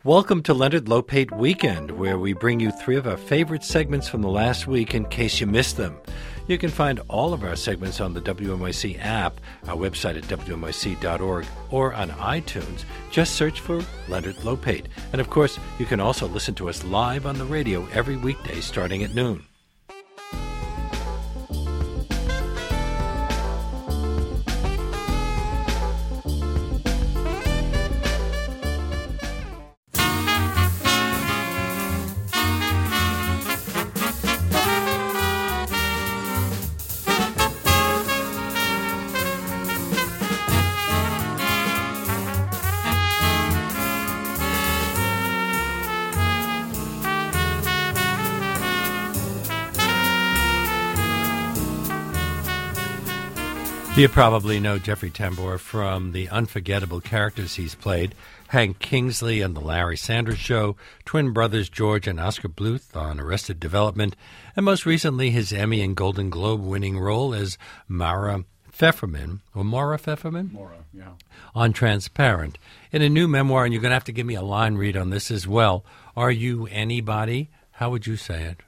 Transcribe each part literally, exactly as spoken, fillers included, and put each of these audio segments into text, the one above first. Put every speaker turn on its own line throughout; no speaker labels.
Welcome to Leonard Lopate Weekend, where we bring you three of our favorite segments from the last week in case you missed them. You can find all of our segments on the W M Y C app, our website at W M Y C dot org, or on iTunes. Just search for Leonard Lopate. And of course, you can also listen to us live on the radio every weekday starting at noon. You probably know Jeffrey Tambor from the unforgettable characters he's played, Hank Kingsley on The Larry Sanders Show, twin brothers George and Oscar Bluth on Arrested Development, and most recently his Emmy and Golden Globe-winning role as Mara Pfefferman, or Maura Pfefferman?
Maura, yeah.
On Transparent. In a new memoir, and you're going to have to give me a line read on this as well, Are You Anybody? How would you say it?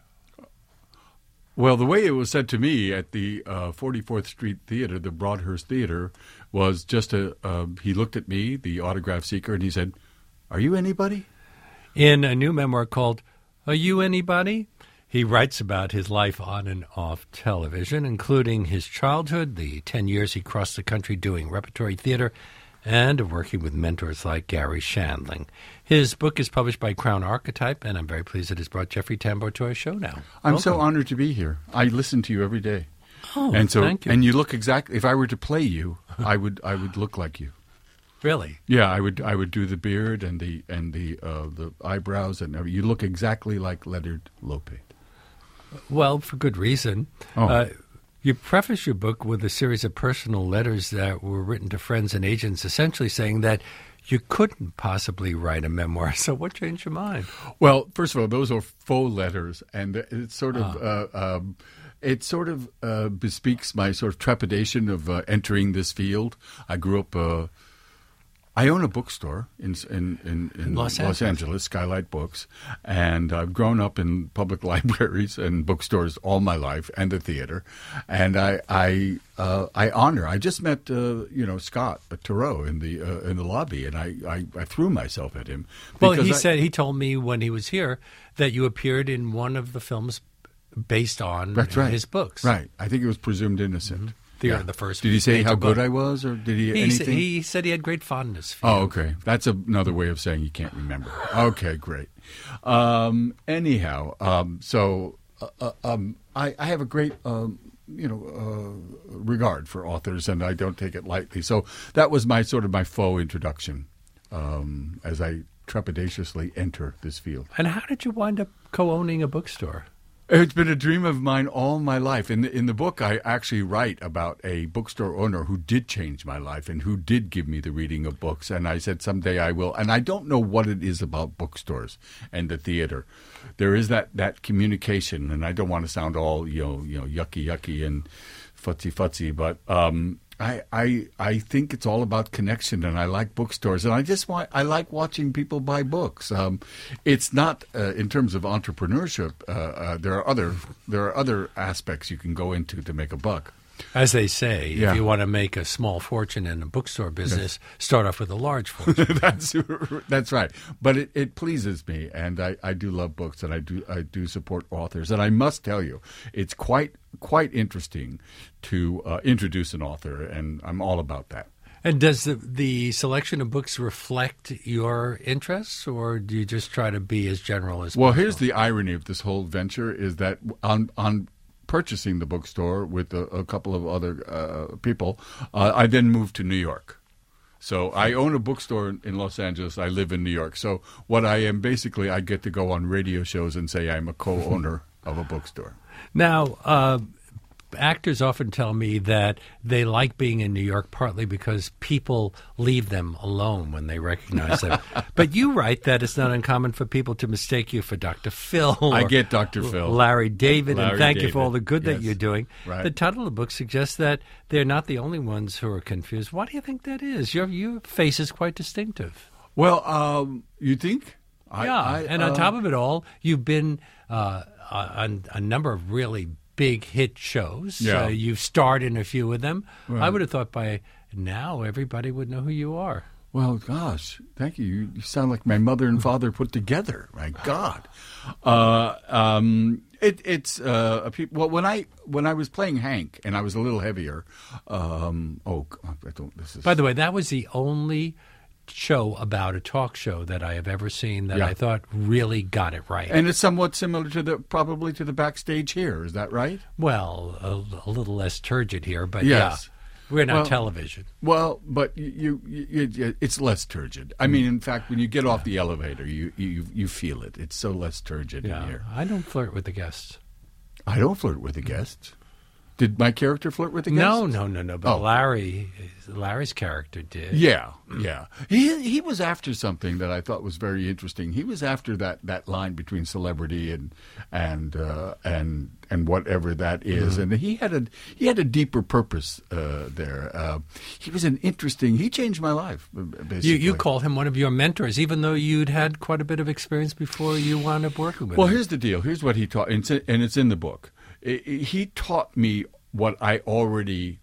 Well, the way it was said to me at the uh, forty-fourth Street Theater, the Broadhurst Theater, was just a, uh, he looked at me, the autograph seeker, and he said, "Are you anybody?"
In a new memoir called Are You Anybody? He writes about his life on and off television, including his childhood, the ten years he crossed the country doing repertory theater, and working with mentors like Gary Shandling. His book is published by Crown Archetype, and I'm very pleased it has brought Jeffrey Tambor to our show now.
I'm
Welcome.
so honored to be here. I listen to you every day.
Oh,
and so,
thank you.
And you look exactly, if I were to play you, I would I would look like you.
Really?
Yeah, I would I would do the beard and the and the uh, the eyebrows, and everything. You look exactly like Leonard Lopate.
Well, for good reason.
Oh.
Uh, You preface your book with a series of personal letters that were written to friends and agents, essentially saying that you couldn't possibly write a memoir. So what changed your mind?
Well, first of all, those are faux letters, and it's sort of
Ah.
uh, um, it sort of uh, bespeaks my sort of trepidation of uh, entering this field. I grew up. Uh, I own a bookstore in in, in, in
Los
Los,
Angeles.
Angeles, Skylight Books, and I've grown up in public libraries and bookstores all my life, and the theater. And I I uh, I honor. I just met uh, you know Scott Turow in the uh, in the lobby, and I, I, I threw myself at him.
Well,
because
he
I,
said he told me when he was here that you appeared in one of the films based on
That's right.
his books.
Right. I think it was Presumed Innocent.
Mm-hmm. The,
Yeah.
the first.
Did he say
major
how good
book.
I was, or did he,
He,
anything?
sa- he said he had great fondness for
Oh,
you.
okay. That's another way of saying you can't remember. Okay, great. Um, anyhow, um, so uh, uh, um, I, I have a great, um, you know, uh, regard for authors, and I don't take it lightly. So that was my sort of my faux introduction um, as I trepidatiously enter this field.
And how did you wind up co-owning a bookstore?
It's been a dream of mine all my life. In the, in the book, I actually write about a bookstore owner who did change my life and who did give me the reading of books. And I said, someday I will. And I don't know what it is about bookstores and the theater. There is that, that communication, and I don't want to sound all, you know, you know, yucky, yucky and futzy, futzy, but um, I, I, I think it's all about connection, and I like bookstores, and I just want, I like watching people buy books. Um, it's not uh, in terms of entrepreneurship. Uh, uh, there are other, there are other aspects you can go into to make a buck.
As they say,
Yeah.
if you want to make a small fortune in a bookstore business, start off with a large fortune.
that's that's right. But it, it pleases me, and I, I do love books, and I do I do support authors. And I must tell you, it's quite quite interesting to uh, introduce an author, and I'm all about that.
And does the, the selection of books reflect your interests, or do you just try to be as general as
Well,
possible?
here's the irony of this whole venture: is that on on purchasing the bookstore with a, a couple of other uh, people, uh, I then moved to New York. So I own a bookstore in, in Los Angeles. I live in New York. So what I am basically, I get to go on radio shows and say I'm a co-owner of a bookstore.
Now, uh, actors often tell me that they like being in New York partly because people leave them alone when they recognize them. But you write that it's not uncommon for people to mistake you for Doctor Phil.
I
or
get Doctor Phil.
Larry David,
Larry
and thank you
David.
for all the good that
Yes.
you're doing.
Right.
The title of the book suggests that they're not the only ones who are confused. Why do you think that is? Your, your face is quite distinctive.
Well, um, you think? I,
yeah,
I,
and on
uh,
top of it all, you've been uh, on a number of really big hit shows.
Yeah.
Uh, you've starred in a few of them.
Right.
I would have thought by now everybody would know who you are.
Well, gosh, thank you. You, you sound like my mother and father put together. My God, uh, um, it, it's uh, a peop- well when I when I was playing Hank and I was a little heavier. Um, oh, I don't. This is
By the way, that was the only show about a talk show that I have ever seen that
Yeah.
I thought really got it right.
and it's somewhat similar to the probably to the backstage here. Is that right?
well, a, a little less turgid here, but
Yes.
yeah, we're not
Well,
television.
Well, but you, you, you, you it's less turgid. I mean, in fact, when you get off the elevator, you, you you feel it. It's so less turgid
Yeah,
in here.
I don't flirt with the guests.
I don't flirt with the guests. Did my character flirt with the guests?
No, no, no, no. But
Oh.
Larry, Larry's character did.
Yeah, yeah. He he was after something that I thought was very interesting. He was after that, that line between celebrity and and uh, and and whatever that is.
Mm-hmm.
And he had a he had a deeper purpose uh, there. Uh, he was an interesting. He changed my life. Basically,
You you called him one of your mentors, even though you'd had quite a bit of experience before you wound up working with
Well,
him.
here's the deal. Here's what he taught, and it's, and it's in the book. I- I- He taught me what I already,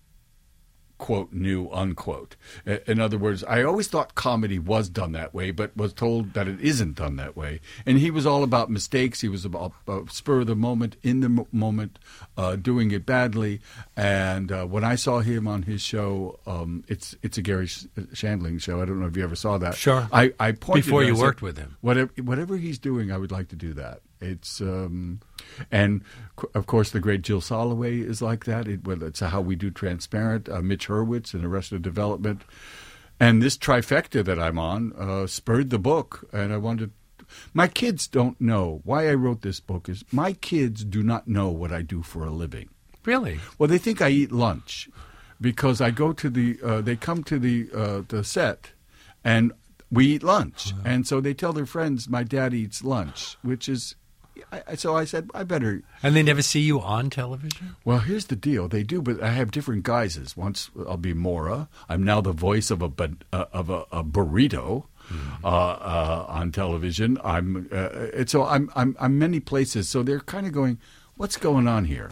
quote, knew, unquote. I- In other words, I always thought comedy was done that way, but was told that it isn't done that way. And he was all about mistakes. He was about uh, spur of the moment, in the mo- moment, uh, doing it badly. And uh, when I saw him on his show, um, it's it's a Gary Sh- Shandling show. I don't know if you ever saw that.
Sure.
I, I pointed
Before
to it,
you
I said,
worked with him.
Whatever, whatever he's doing, I would like to do that. It's um, and c- of course the great Jill Soloway is like that. It, well, it's How We Do Transparent. Uh, Mitch Hurwitz in Arrested Development, and this trifecta that I'm on uh, spurred the book. And I wanted. My kids don't know why I wrote this book. Is my kids do not know what I do for a living.
Really?
Well, they think I eat lunch because I go to the. Uh, they come to the uh, the set, and we eat lunch, and so they tell their friends my dad eats lunch, which is. I, I- so I said I better.
And they never see you on television?
Well, here's the deal. They do, but I have different guises. Once I'll be Mora. I'm now the voice of a bu- uh, of a, a burrito uh, uh, on television. I'm uh, so I'm I'm I'm many places. So they're kind of going, what's going on here?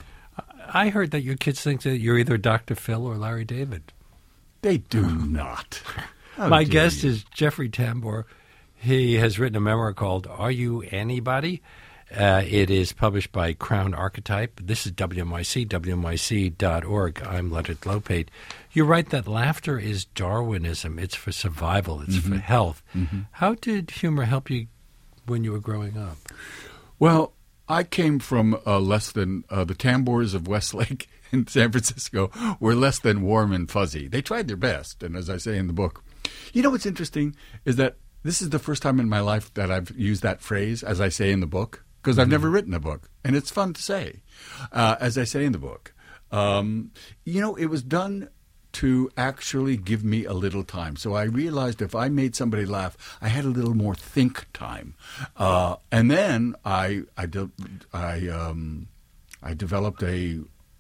I heard that your kids think that you're either Doctor Phil or Larry David.
They do not. How
My
dare
guest
you.
is Jeffrey Tambor. He has written a memoir called Are You Anybody? Uh, it is published by Crown Archetype. This is W M Y C, W M Y C dot org. I'm Leonard Lopate. You write that laughter is Darwinism. It's for survival. It's
Mm-hmm.
for health. How did humor help you when you were growing up?
Well, I came from uh, less than uh, the Tambors of Westlake in San Francisco were less than warm and fuzzy. They tried their best, and as I say in the book, you know what's interesting is that this is the first time in my life that I've used that phrase, as I say in the book, because I've never written a book, and it's fun to say, uh, as I say in the book. Um, you know, it was done to actually give me a little time. So I realized if I made somebody laugh, I had a little more think time. Uh, and then I I, de- I, um, I developed a,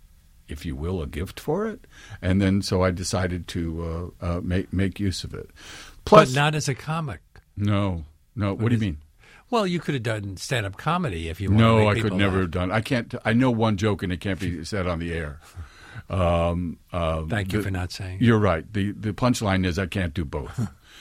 if you will, a gift for it. And then so I decided to uh, uh, make, make use of it. Plus,
But not as a comic.
no, no. What do you mean?
Well, you could have done stand-up comedy if you wanted to
No,
make
I could
people
never
laugh.
have done. I can't. I know one joke and it can't be said on the air. Um, uh,
Thank you
the-
for not saying it.
You're right. the The punchline is I can't do both.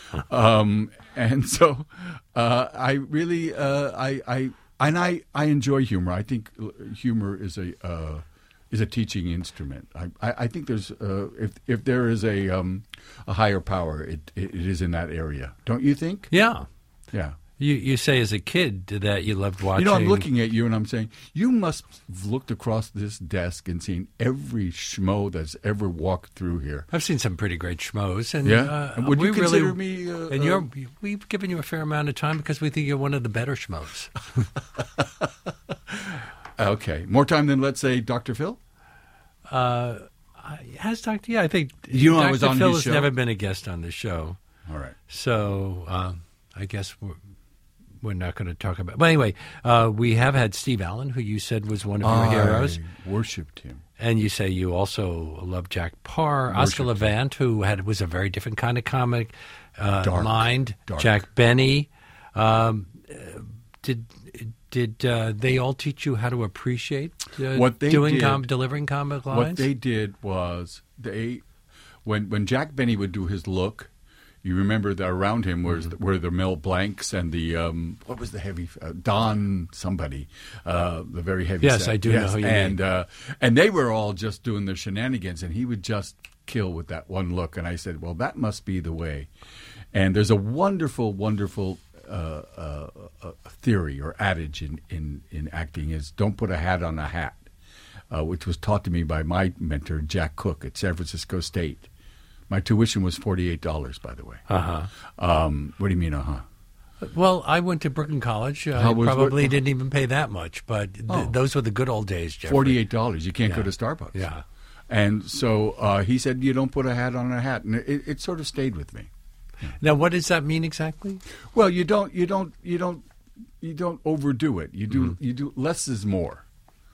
um, and so uh, I really, uh, I, I, and I, I enjoy humor. I think humor is a uh, is a teaching instrument. I, I, I think there's uh, if if there is a um, a higher power, it, it it is in that area. Don't you think?
Yeah.
Yeah.
You you say as a kid that you loved watching.
You know, I'm looking at you and I'm saying, you must have looked across this desk and seen every schmo that's ever walked through here.
I've seen some pretty great schmoes, and
Yeah?
uh,
And would
we
you consider
really,
me, uh,
and
uh,
you're we've given you a fair amount of time because we think you're one of the better schmoes.
Okay. More time than, let's say, Doctor Phil?
Uh, has Doctor Yeah, I think
You know, I
Doctor
was on
Phil
his
has
show.
never been a guest on the show,
All right.
so um, I guess we're. We're not going to talk about. But anyway, uh, we have had Steve Allen, who you said was one of your heroes,
I worshipped him.
and you say you also love Jack Parr, Oscar
Worshipped
Levant, who had was a very different kind of comic uh,
Dark.
mind.
Dark.
Jack Benny. Um, did did uh, they all teach you how to appreciate uh,
what they
doing
did,
com- delivering comic lines?
What they did was they when when Jack Benny would do his look. You remember that around him was
Mm-hmm.
were the Mel Blancs and the um, what was the heavy uh, Don somebody uh, the very heavy
Yes,
set.
I do
yes.
know who you
and
mean.
uh, and they were all just doing their shenanigans, and he would just kill with that one look. And I said, well, that must be the way. And there's a wonderful, wonderful uh, uh, uh, theory or adage in, in, in acting is don't put a hat on a hat, uh, which was taught to me by my mentor Jack Cook at San Francisco State. My tuition was forty-eight dollars, by the way.
Uh-huh.
Um, what do you mean, uh-huh?
Well, I went to Brooklyn College. I
How was-
probably
what-
didn't even pay that much, but th-
Oh.
those were the good old days, Jeffrey.
forty-eight dollars. You can't
Yeah.
go to Starbucks.
Yeah.
And so uh, he said, you don't put a hat on a hat. And it, it sort of stayed with me.
Now, what does that mean exactly?
Well, you don't, you don't, you don't, you don't overdo it. You do,
Mm-hmm.
you do less is more.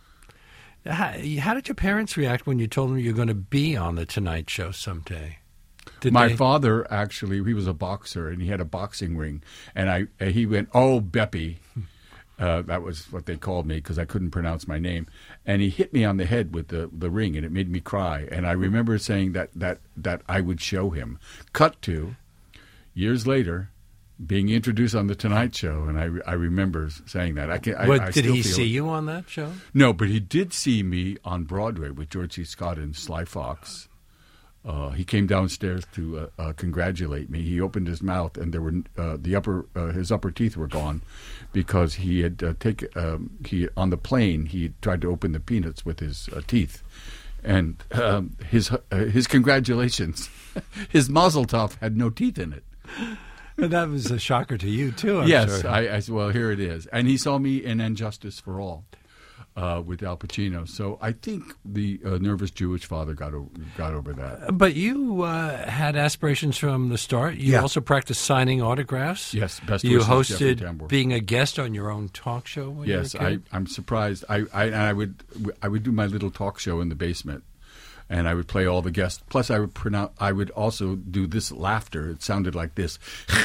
How, how did your parents react when you told them you're going to be on the Tonight Show someday? Did
My
they-
father actually, he was a boxer and he had a boxing ring, and I, and he went, "Oh, Beppy," uh, that was what they called me because I couldn't pronounce my name, and he hit me on the head with the, the ring, and it made me cry. And I remember saying that that that I would show him. Cut to years later, being introduced on the Tonight Show, and I, I remember saying that. I can. I,
What,
I
did
still
he
feel
see
it.
you on that show?
No, but he did see me on Broadway with George C. Scott and Sly Fox. Uh, he came downstairs to uh, uh, congratulate me. He opened his mouth, and there were uh, the upper uh, his upper teeth were gone because he had uh, taken um, he on the plane. He tried to open the peanuts with his uh, teeth, and um, his uh, his congratulations, his Mazel Tov had no teeth in it.
And that was a shocker to you, too, I'm
yes,
sure.
I, I well here it is, and he saw me in And Justice for All. Uh, with Al Pacino, so I think the uh, nervous Jewish father got o- got over that.
But you uh, had aspirations from the start. You
Yeah.
also practiced signing autographs.
Yes, best
You
wishes, Jeffrey
hosted
Tambor.
being a guest on your own talk show when
Yes,
you were a
I,
kid?
I'm surprised. I, I and I would I would do my little talk show in the basement, and I would play all the guests. Plus, I would pronounce. I would also do this laughter. It sounded like this.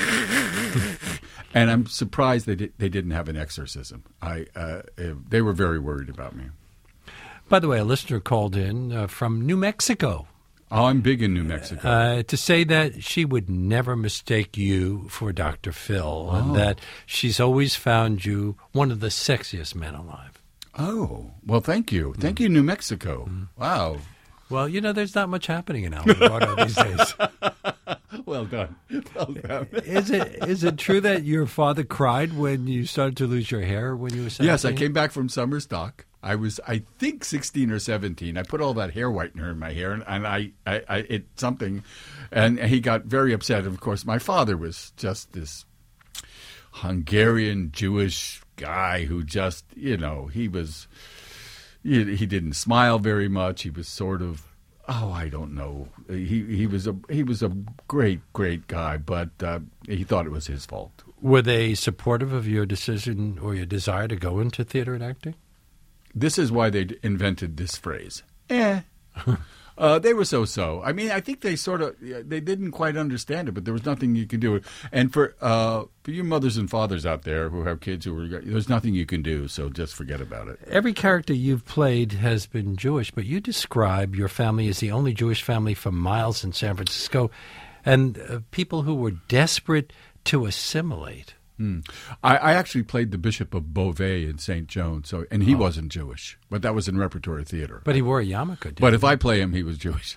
And I'm surprised they did, they didn't have an exorcism. I uh, they were very worried about me.
By the way, a listener called in uh, from New Mexico
Oh, I'm big in New Mexico.
uh, to say that she would never mistake you for Doctor Phil,
Oh.
and that she's always found you one of the sexiest men alive.
Oh, well, thank you. Thank you, New Mexico. Wow.
Well, you know, there's not much happening in Alamogordo these days.
Well done. Well done.
Is it is it true that your father cried when you started to lose your hair when you were seventeen?
Yes, I came back from summer stock. I was, I think, sixteen or seventeen. I put all that hair whitener in my hair, and, and I, I, I, it something, and he got very upset. Of course, my father was just this Hungarian Jewish guy who just, you know, he was, he, he didn't smile very much. He was sort of, oh, I don't know. He he was a he was a great great guy, but uh, he thought it was his fault.
Were they supportive of your decision or your desire to go into theater and acting?
This is why they invented this phrase. Eh. uh, they were so-so. I mean, I think they sort of, they didn't quite understand it, but there was nothing you could do. And for uh, for you mothers and fathers out there who have kids who are, there's nothing you can do, so just forget about it.
Every character you've played has been Jewish, but you describe your family as the only Jewish family for miles in San Francisco, and uh, people who were desperate to assimilate.
Mm. I, I actually played the Bishop of Beauvais in Saint Joan, so and he
Oh.
wasn't Jewish, but that was in repertory theater.
But he wore a yarmulke, didn't
But
he?
if I play him, he was Jewish.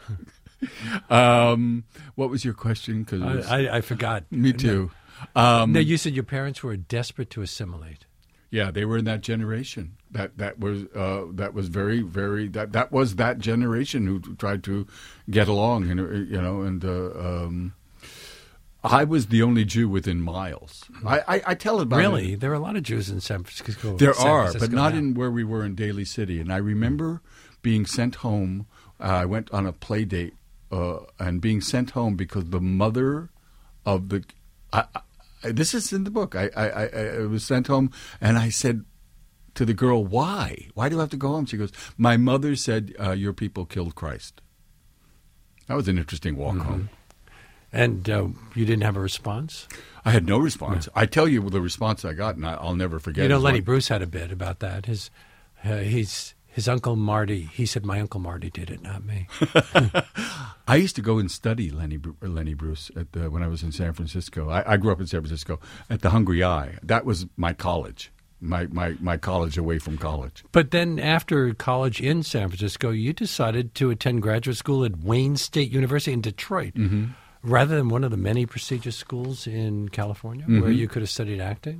um, what was your question? 'Cause it was-
I, I, I forgot.
me too. Um,
No, you said your parents were desperate to assimilate.
Yeah, they were in that generation. That that was uh, that was very very that that was that generation who tried to get along, and uh, you know, and uh, um, I was the only Jew within miles. I, I, I tell about
Really?
it.
There are a lot of Jews in San Francisco.
There
San
are,
Francisco
but not
now.
in where we were in Daly City. And I remember being sent home. Uh, I went on a play date uh, and being sent home because the mother of the. I, I, this is in the book. I, I, I, I was sent home, and I said to the girl, "Why? Why do I have to go home?" She goes, "My mother said uh, your people killed Christ." That was an interesting walk
Mm-hmm.
home.
And uh, you didn't have a response?
I had no response. I tell you the response I got, and I, I'll never forget.
You know,
is
Lenny
what-
Bruce had a bit about that. His, uh, he's, his Uncle Marty, he said, my Uncle Marty did it, not me.
I used to go and study Lenny Bru- Lenny Bruce at the, when I was in San Francisco. I, I grew up in San Francisco at the Hungry Eye. That was my college, my, my, my college away from college.
But then after college in San Francisco, you decided to attend graduate school at Wayne State University in Detroit,
Mm-hmm.
rather than one of the many prestigious schools in California
Mm-hmm.
where you could have studied acting?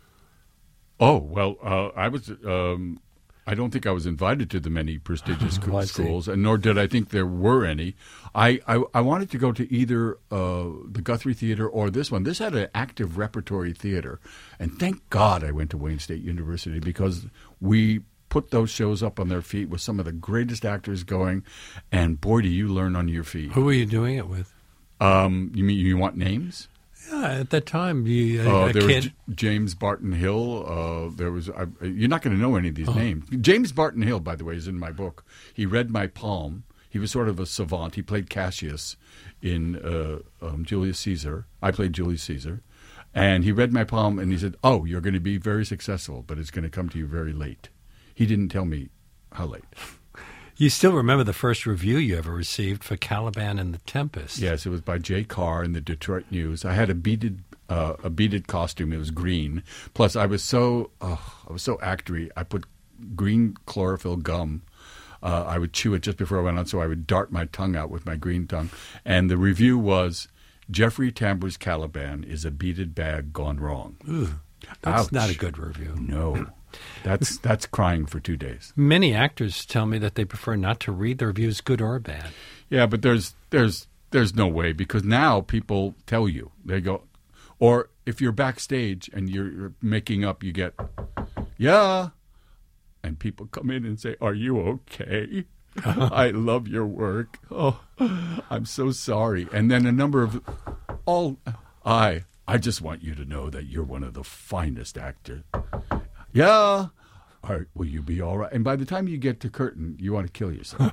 Oh, well, uh, I was. Um, I don't think I was invited to the many prestigious
Oh, I see.
schools, and nor did I think there were any. I, I, I wanted to go to either uh, the Guthrie Theater or this one. This had an active repertory theater, and thank God I went to Wayne State University because we put those shows up on their feet with some of the greatest actors going, and boy, do you learn on your feet.
Who were you doing it with?
Um, you mean you want names?
Yeah, at that time, you, a,
Uh,
a
there
kid.
was J- James Barton Hill. Uh, there was. Uh, you're not going to know any of these
Uh-huh.
names. James Barton Hill, by the way, is in my book. He read my palm. He was sort of a savant. He played Cassius in uh, um, Julius Caesar. I played Julius Caesar, and he read my palm and he said, "Oh, you're going to be very successful, but it's going to come to you very late." He didn't tell me how late.
You still remember the first review you ever received for Caliban and the Tempest?
Yes, it was by Jay Carr in the Detroit News. I had a beaded uh, a beaded costume. It was green. Plus, I was so oh, I was so actory. I put green chlorophyll gum. Uh, I would chew it just before I went on, so I would dart my tongue out with my green tongue. And the review was, Jeffrey Tambor's Caliban is a beaded bag gone wrong.
Ooh, that's
Ouch.
not a good review.
No, that's that's crying for two days.
Many actors tell me that they prefer not to read the reviews, good or bad.
Yeah, but there's there's there's no way because now people tell you. They go, or if you're backstage and you're, you're making up, you get, yeah, and people come in and say, "Are you okay? I love your work. Oh, I'm so sorry." And then a number of all, I I just want you to know that you're one of the finest actors. Yeah. All right, will you be all right? And by the time you get to curtain, you want to kill yourself.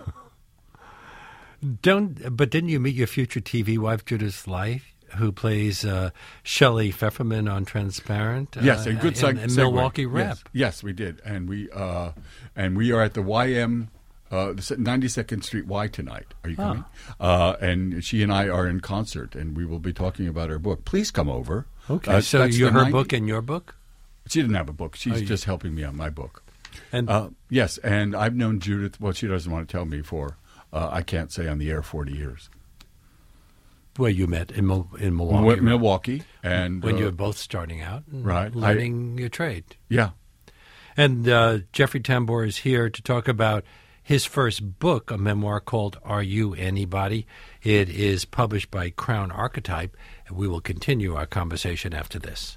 Don't, but didn't you meet your future T V wife, Judith Life, who plays uh, Shelley Pfefferman on Transparent? Uh,
Yes, a good
in,
seg-
in
segue.
Milwaukee Rep.
Yes, yes, we did, and we uh, and we are at the Y M, uh, ninety-second Street Y tonight. Are you coming? Uh, and she and I are in concert, and we will be talking about her book. Please come over.
Okay,
Uh,
so
that's
you're
the
her
ninety
book and your book?
She didn't have a book. She's
Oh, you-
just helping me on my book.
And
Uh, yes, and I've known Judith. Well, she doesn't want to tell me for uh, I can't say on the air forty years.
well, you met in, Mil- in Milwaukee.
Milwaukee,
Rep,
Milwaukee and
when
uh,
you were both starting out and
Right.
learning your trade.
yeah.
And uh, Jeffrey Tambor is here to talk about his first book, a memoir called Are You Anybody? It is published by Crown Archetype, and we will continue our conversation after this.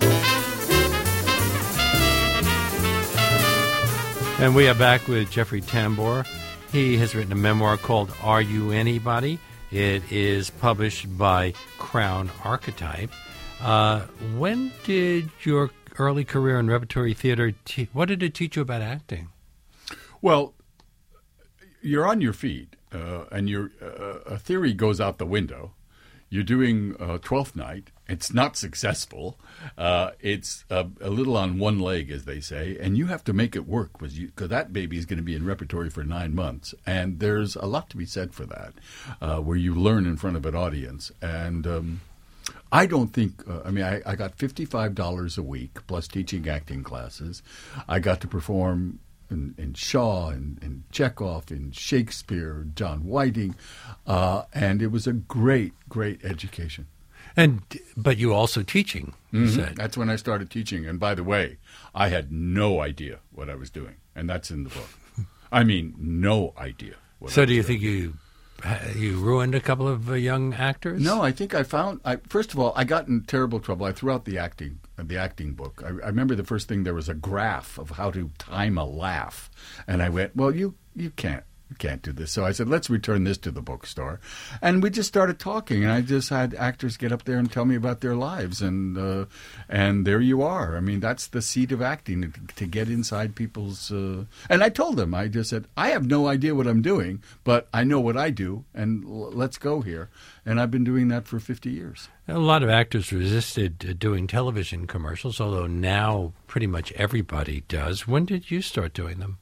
And we are back with Jeffrey Tambor. He has written a memoir called Are You Anybody? It is published by Crown Archetype. Uh, when did your early career in repertory theater, te- what did it teach you about acting?
Well, you're on your feet, uh, and your uh, a theory goes out the window. You're doing uh, Twelfth Night. It's not successful. Uh, it's a, a little on one leg, as they say, and you have to make it work because that baby is going to be in repertory for nine months, and there's a lot to be said for that, uh, where you learn in front of an audience. And um, I don't think. Uh, I mean, I, I got fifty-five dollars a week plus teaching acting classes. I got to perform in, in Shaw and, and Chekhov, in Shakespeare, John Whiting, uh, and it was a great, great education.
And but you also teaching, you
Mhm.
said.
That's when I started teaching. And by the way, I had no idea what I was doing, and that's in the book. I mean, no idea. What I
So
was
do you
doing.
think you you ruined a couple of uh, young actors?
No, I think I found. I, first of all, I got in terrible trouble. I threw out the acting, the acting book. I, I remember the first thing there was a graph of how to time a laugh, and I went, "Well, you you can't we can't do this. So I said, let's return this to the bookstore. And we just started talking, and I just had actors get up there and tell me about their lives, and uh, and there you are. I mean, that's the seat of acting, to, to get inside people's... Uh, and I told them, I just said, I have no idea what I'm doing, but I know what I do, and l- let's go here. And I've been doing that for fifty years.
A lot of actors resisted uh, doing television commercials, although now pretty much everybody does. When did you start doing them?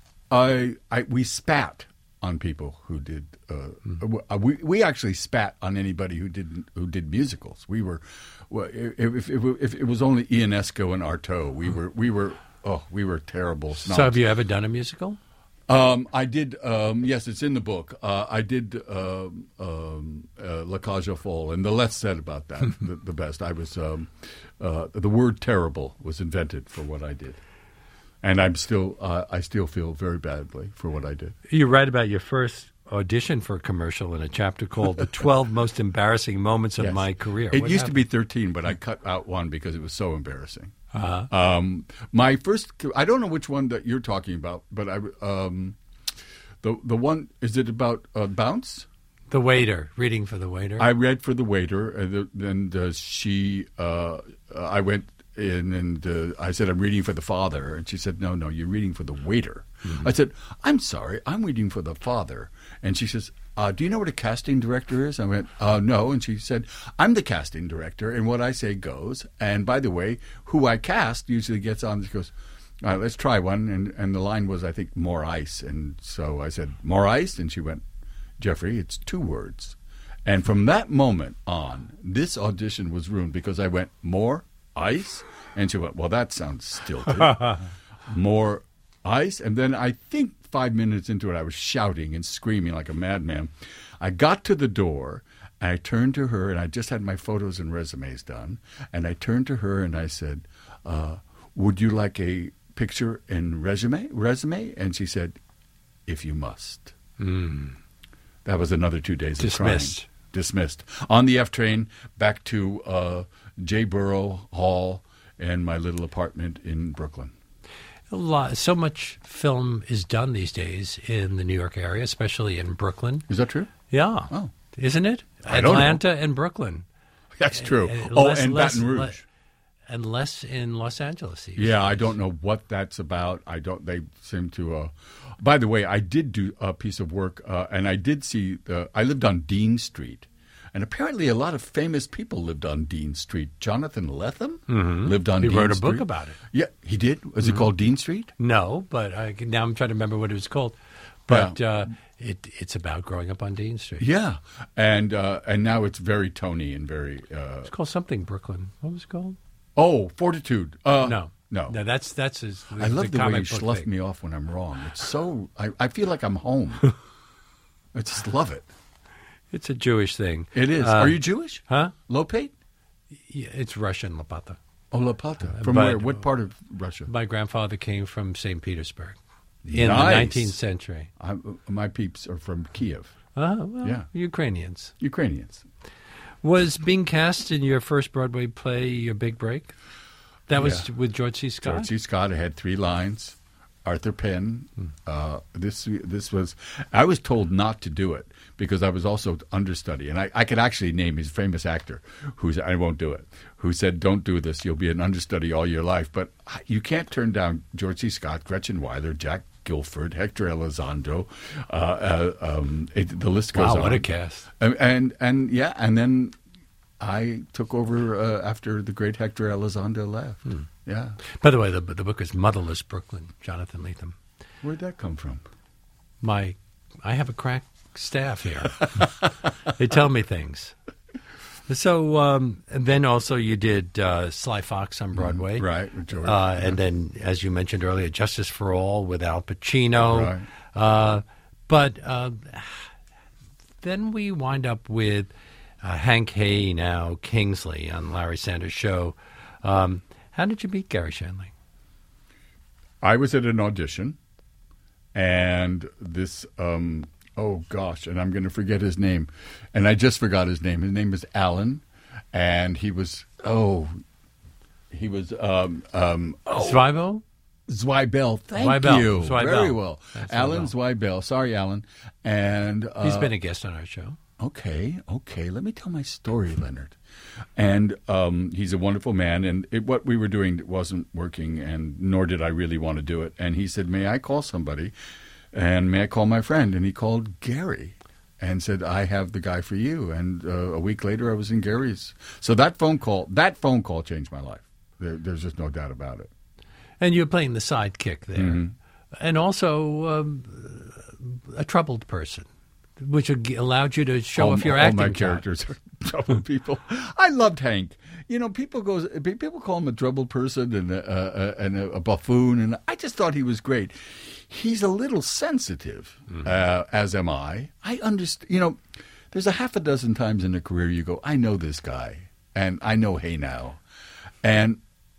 I, I we spat on people who did. Uh, mm-hmm. We we actually spat on anybody who did who did musicals. We were, well, if, if, if it was only Ionesco and Artaud, we were we were oh we were terrible snobs.
So have you ever done a musical?
Um, I did. Um, yes, it's in the book. Uh, I did uh, um, uh, La Cage aux Folles, and the less said about that, the, the best. I was um, uh, the word "terrible" was invented for what I did. And I'm still, uh, I still feel very badly for what I did.
You write about your first audition for a commercial in a chapter called "The twelve Most Embarrassing Moments of
Yes.
My Career."
It
What
used
happened?
to be thirteen, but I cut out one because it was so embarrassing.
Uh-huh.
Um, my first, I don't know which one that you're talking about, but I, um, the the one is it about uh, Bounce?
The waiter, reading for the waiter.
I read for the waiter, and, the, and uh, she, uh, I went. In, and uh, I said, I'm reading for the father. And she said, no, no, you're reading for the waiter. Mm-hmm. I said, I'm sorry, I'm reading for the father. And she says, uh, do you know what a casting director is? I went, uh, no. And she said, I'm the casting director, and what I say goes. And by the way, who I cast usually gets on. She goes, all right, let's try one. And, and the line was, I think, more ice. And so I said, more ice? And she went, Jeffrey, it's two words. And from that moment on, this audition was ruined because I went, more ice? And she went, well, that sounds stilted. More ice? And then I think five minutes into it, I was shouting and screaming like a madman. I got to the door, and I turned to her, and I just had my photos and resumes done. And I turned to her, and I said, uh, would you like a picture and resume? resume? And she said, if you must.
Mm.
That was another two days
Dismissed.
of crying. Dismissed. On the F train, back to uh, J. Burrow Hall and my little apartment in Brooklyn.
A lot, so much film is done these days in the New York area, especially in Brooklyn.
Is that true?
Yeah.
Oh.
Isn't it?
I don't know.
Atlanta and Brooklyn.
That's true.
Uh,
oh,
less-
and
less-
Baton Rouge.
le- and less in Los Angeles. these
Yeah, I
days.
don't know what that's about. I don't. They seem to. Uh, by the way, I did do a piece of work, uh, and I did see. The, I lived on Dean Street, and apparently a lot of famous people lived on Dean Street. Jonathan Lethem
Mhm.
lived on.
He
Dean
wrote a
Street.
book about it.
Yeah, he did. Was it called Dean Street?
No, but I, can- now I'm trying to remember what it was called. But uh, it, it's about growing up on Dean Street.
Yeah, and uh, and now it's very Tony and very. Uh,
It's called something Brooklyn. What was it called?
oh, Fortitude. Uh,
no.
no.
No, that's that's his.
I love the, way
comic
you
book
slough
thing.
me off when I'm wrong. It's so I, I feel like I'm home. I just love it.
It's a Jewish thing.
It is.
Uh,
Are you Jewish?
Huh?
Lopate?
Yeah, it's Russian, Lopata.
Oh, Lopata. From
but-
where? What part of Russia?
My grandfather came from Saint Petersburg in
Nice.
the nineteenth century.
I, my peeps are from Kiev.
Oh, well,
Yeah.
Ukrainians.
Ukrainians.
Was being cast in your first Broadway play your big break? That was
Yeah.
with George C. Scott?
George C. Scott. I had three lines. Arthur Penn. Uh, this this was. I was told not to do it because I was also understudy, and I, I could actually name his famous actor, who's I won't do it, who said, "Don't do this. You'll be an understudy all your life." But you can't turn down George C. Scott, Gretchen Weiler, Jack Guilford, Hector Elizondo. Uh, uh, um, it, the list goes
Wow,
on.
what a cast.
And, and and yeah, and then I took over uh, after the great Hector Elizondo left.
Hmm.
Yeah,
By the way, the, the book is Motherless Brooklyn, Jonathan Lethem.
where'd that come from?
My, I have a crack staff here. They tell me things. So, um, and then also you did uh, Sly Fox on Broadway.
Right, with George.
Uh, and then, as you mentioned earlier, Justice for All with Al Pacino.
Right.
Uh, but uh, then we wind up with uh, Hank Hay, now Kingsley, on Larry Sanders' show. Um, how did you meet Gary Shandling?
I was at an audition, and this, um, oh gosh, and I'm going to forget his name, and I just forgot his name. His name is Alan, and he was, oh, he was, um, um, oh,
Svivo?
Zweibel. Thank
Zweibel.
you.
Zweibel.
Very well.
That's
Alan
Zweibel.
Zweibel. Sorry, Alan. And uh,
He's been a guest on our show.
Okay, okay. Let me tell my story, Leonard. And um, he's a wonderful man. And it, what we were doing wasn't working, and nor did I really want to do it. And he said, may I call somebody? And may I call my friend? And he called Gary and said, I have the guy for you. And uh, a week later, I was in Gary's. So that phone call, that phone call changed my life. There, there's just no doubt about it.
And you're playing the sidekick there.
Mm-hmm.
And also um, a troubled person, which allowed you to show
all,
off your
all
acting
my
talent.
characters are troubled people. I loved Hank. You know, people goes people call him a troubled person and a, a, and a buffoon, and I just thought he was great. He's a little sensitive, mm-hmm. uh, as am I. I understand. You know, there's a half a dozen times in a career you go, I know this guy, and I know Hey Now, and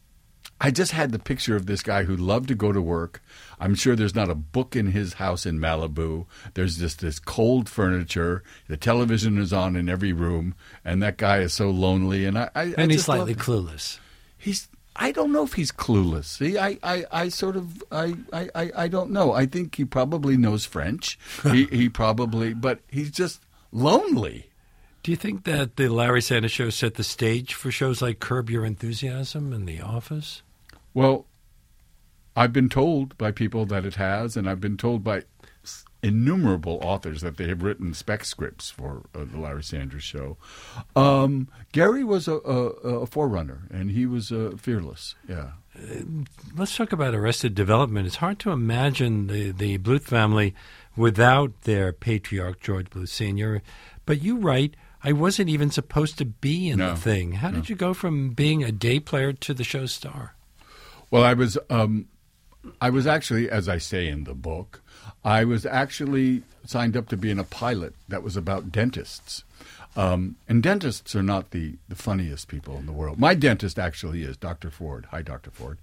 I just had the picture of this guy who loved to go to work. I'm sure there's not a book in his house in Malibu. There's just this cold furniture. The television is on in every room, and that guy is so lonely. And I, I
and
I
he's
just
slightly
love
clueless.
He's. I don't know if he's clueless. See, I, I, I sort of, I, I, I I don't know. I think he probably knows French. he, he probably, but he's just lonely.
Do you think that the Larry Sanders Show set the stage for shows like Curb Your Enthusiasm and The Office?
Well, I've been told by people that it has, and I've been told by innumerable authors that they have written spec scripts for uh, the Larry Sanders Show. Um, Gary was a, a, a forerunner, and he was uh, fearless. Yeah.
Uh, let's talk about Arrested Development. It's hard to imagine the, the Bluth family without their patriarch, George Bluth Senior But you write, I wasn't even supposed to be in
no,
the thing. How
no.
did you go from being a day player to the show's star?
Well, I was um, I was actually, as I say in the book, I was actually signed up to be in a pilot that was about dentists. Um, and dentists are not the, the funniest people in the world. My dentist actually is Doctor Ford. Hi, Doctor Ford.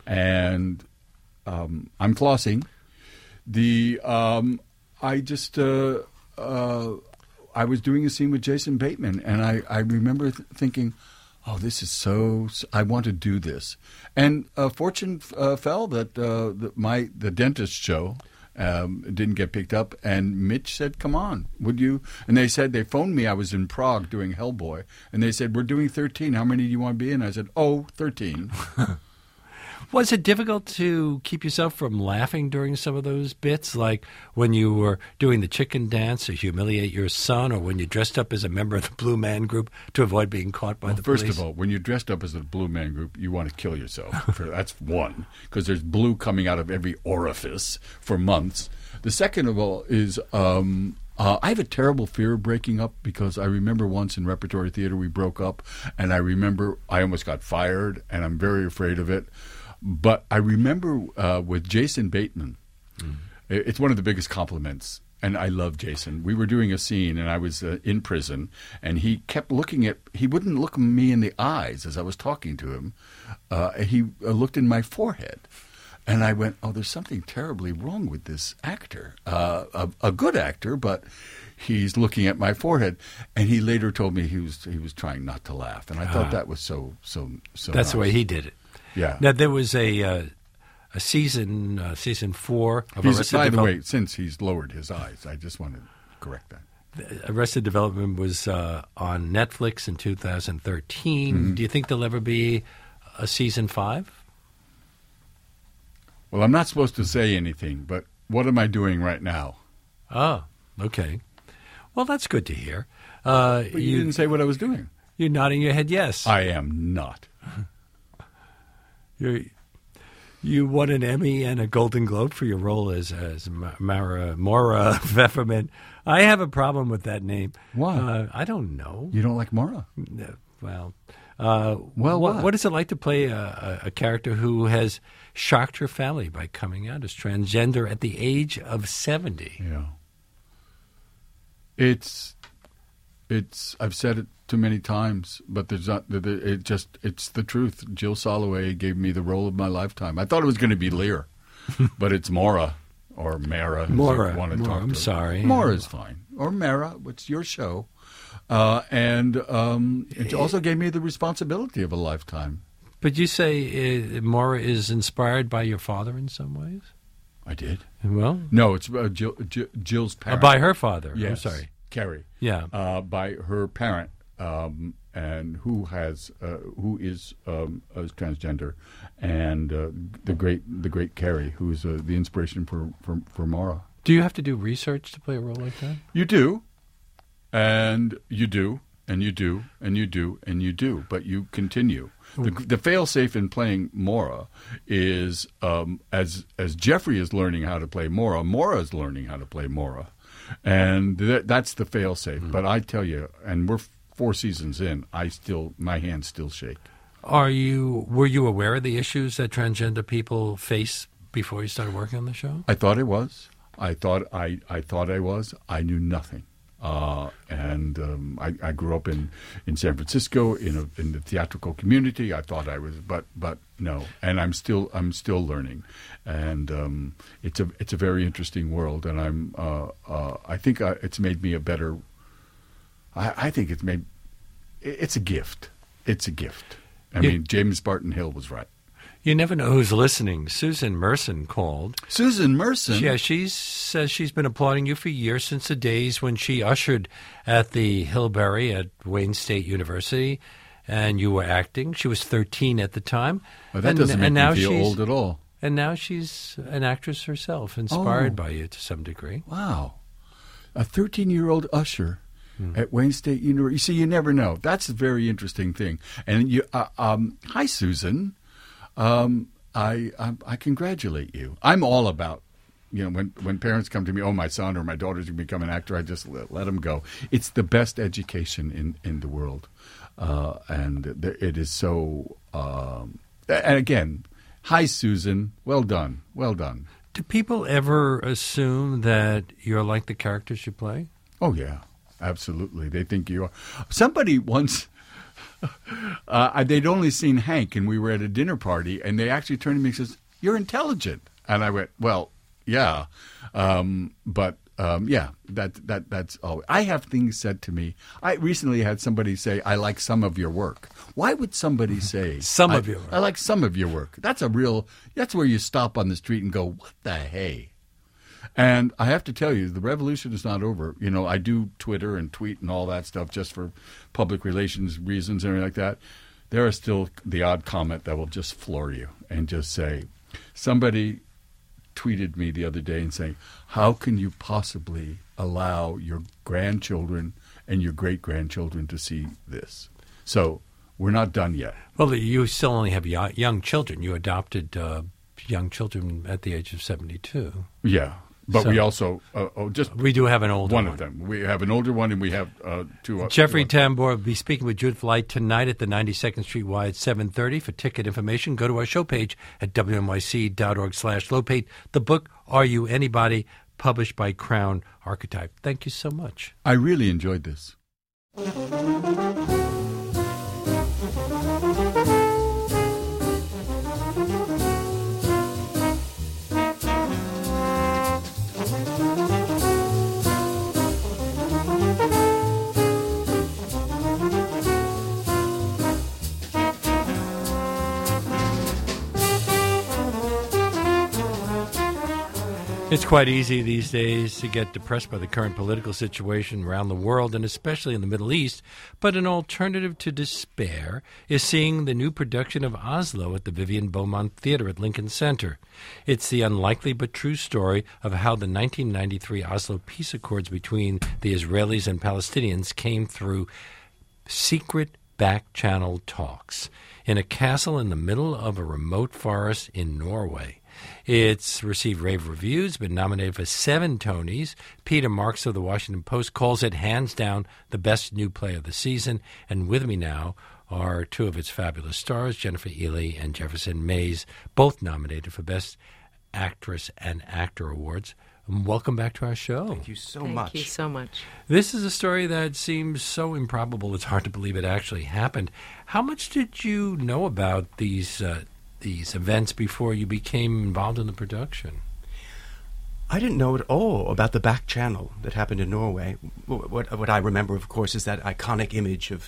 And um, I'm flossing. The um, I just uh, uh, I was doing a scene with Jason Bateman, and I, I remember th- thinking, oh, this is so, I want to do this. And uh, fortune uh, fell that uh, the, my the dentist show um, didn't get picked up, and Mitch said, come on, would you? And they said, they phoned me, I was in Prague doing Hellboy, and they said, we're doing thirteen, how many do you want to be in? I said, oh, thirteen.
Was it difficult to keep yourself from laughing during some of those bits, like when you were doing the chicken dance to humiliate your son, or when you dressed up as a member of the Blue Man Group to avoid being caught by
well,
the
first
police?
of all, when you're dressed up as a Blue Man Group, you want to kill yourself. For, that's one, because there's blue coming out of every orifice for months. The second of all is um, uh, I have a terrible fear of breaking up, because I remember once in repertory theater we broke up, and I remember I almost got fired, and I'm very afraid of it. But I remember uh, with Jason Bateman, mm. it's one of the biggest compliments, and I love Jason. We were doing a scene, and I was uh, in prison, and he kept looking at, he wouldn't look me in the eyes as I was talking to him. Uh, he uh, looked in my forehead, and I went, oh, there's something terribly wrong with this actor. Uh, a, a good actor, but he's looking at my forehead. And he later told me he was he was trying not to laugh, and I thought
uh,
that was so, so, so
That's
nice.
the way he did it.
Yeah.
Now, there was a uh, a season, uh, season four of
He's,
Arrested
by the
Development.
way, since he's lowered his eyes, I just want to correct that.
Arrested Development was uh, on Netflix in two thousand thirteen.
Mm-hmm.
Do you think there'll ever be a season five?
Well, I'm not supposed to say anything, but what am I doing right now?
Oh, okay. Well, that's good to hear. Uh,
But you, you didn't say what I was doing.
You're nodding your head yes.
I am not.
You're, you won an Emmy and a Golden Globe for your role as as Mara Maura Pfefferman. I have a problem with that name.
Why?
Uh, I don't know.
You don't like Maura?
No, well, uh,
well,
what,
what?
what is it like to play a, a, a character who has shocked her family by coming out as transgender at the age of seventy?
Yeah. It's, it's. I've said it too many times, but there's not. It just. It's the truth. Jill Soloway gave me the role of my lifetime. I thought it was going to be Lear, but it's Maura or Mara.
Maura.
Want to
Maura
talk
I'm
to.
sorry.
Maura's fine. Or Mara. It's your show, uh, and um, it also gave me the responsibility of a lifetime.
But you say uh, Maura is inspired by your father in some ways?
I did.
Well,
no, it's uh, Jill, Jill, Jill's
uh,
parent.
by her father.
Yes,
I'm sorry,
Carrie.
Yeah,
uh, by her parent, um, and who has uh, who is um, is transgender, and uh, the great the great Carrie, who is uh, the inspiration for, for for Maura.
Do you have to do research to play a role like that?
You do, and you do, and you do, and you do, and you do, but you continue. The, the fail-safe in playing Maura is um, as as Jeffrey is learning how to play Maura, Maura is learning how to play Maura, and th- that's the fail-safe. Mm-hmm. But I tell you, and we're four seasons in, I still my hands still shake.
Are you were you aware of the issues that transgender people face before you started working on the show?
I thought I was. I thought I I thought I was. I knew nothing. Uh, and um, I, I grew up in, in San Francisco in a, in the theatrical community. I thought I was, but but no. And I'm still I'm still learning, and um, it's a it's a very interesting world. And I'm uh, uh, I think I, it's made me a better. I, I think it's made it's a gift. It's a gift. I
yeah.
mean, James Barton Hill was right.
You never know who's listening. Susan Merson called.
Susan Merson?
Yeah, she says she's been applauding you for years, since the days when she ushered at the Hillberry at Wayne State University, and you were acting. She was thirteen at the time.
Well, that
and,
doesn't make
and now
me feel
she's,
old at all.
And now she's an actress herself, inspired
oh.
by you to some degree.
Wow. A thirteen-year-old usher hmm. at Wayne State University. You see, you never know. That's a very interesting thing. And you, uh, um, hi, Susan. Um, I, I I congratulate you. I'm all about, you know, when when parents come to me, oh, my son or my daughter's going to become an actor, I just let, let them go. It's the best education in, in the world. Uh, and th- it is so, um, and again, hi, Susan. Well done. Well done.
Do people ever assume that you're like the characters you play?
Oh, yeah, absolutely. They think you are. Somebody once... Uh, they'd only seen Hank, and we were at a dinner party, and they actually turned to me and says, "You're intelligent." And I went, "Well, yeah, um, but um, yeah, that that that's all." I have things said to me. I recently had somebody say, "I like some of your work." Why would somebody say
some
I,
of your work?
I like some of your work. That's a real. That's where you stop on the street and go, "What the hey." And I have to tell you, the revolution is not over. You know, I do Twitter and tweet and all that stuff just for public relations reasons and everything like that. There are still the odd comment that will just floor you and just say, somebody tweeted me the other day and saying, how can you possibly allow your grandchildren and your great-grandchildren to see this? So we're not done yet.
Well, you still only have young children. You adopted uh, young children at the age of seventy-two.
Yeah. But
so,
we also uh, oh, just
we do have an older
one,
one
of them. We have an older one, and we have uh, two. Uh,
Jeffrey
two
Tambor will be speaking with Judith Light tonight at the ninety-second Street Y at seven thirty. For ticket information, go to our show page at W N Y C dot org slash Lopate. The book "Are You Anybody?" published by Crown Archetype. Thank you so much.
I really enjoyed this.
It's quite easy these days to get depressed by the current political situation around the world and especially in the Middle East, but an alternative to despair is seeing the new production of Oslo at the Vivian Beaumont Theater at Lincoln Center. It's the unlikely but true story of how the nineteen ninety-three Oslo peace accords between the Israelis and Palestinians came through secret back-channel talks in a castle in the middle of a remote forest in Norway. It's received rave reviews, been nominated for seven Tonys. Peter Marks of the Washington Post calls it hands down the best new play of the season. And with me now are two of its fabulous stars, Jennifer Ely and Jefferson Mays, both nominated for Best Actress and Actor Awards. Welcome back to our show.
Thank you so
Thank
much.
Thank you so much.
This is a story that seems so improbable it's hard to believe it actually happened. How much did you know about these uh, these events before you became involved in the production?
I didn't know at all about the back channel that happened in Norway. What, what I remember, of course, is that iconic image of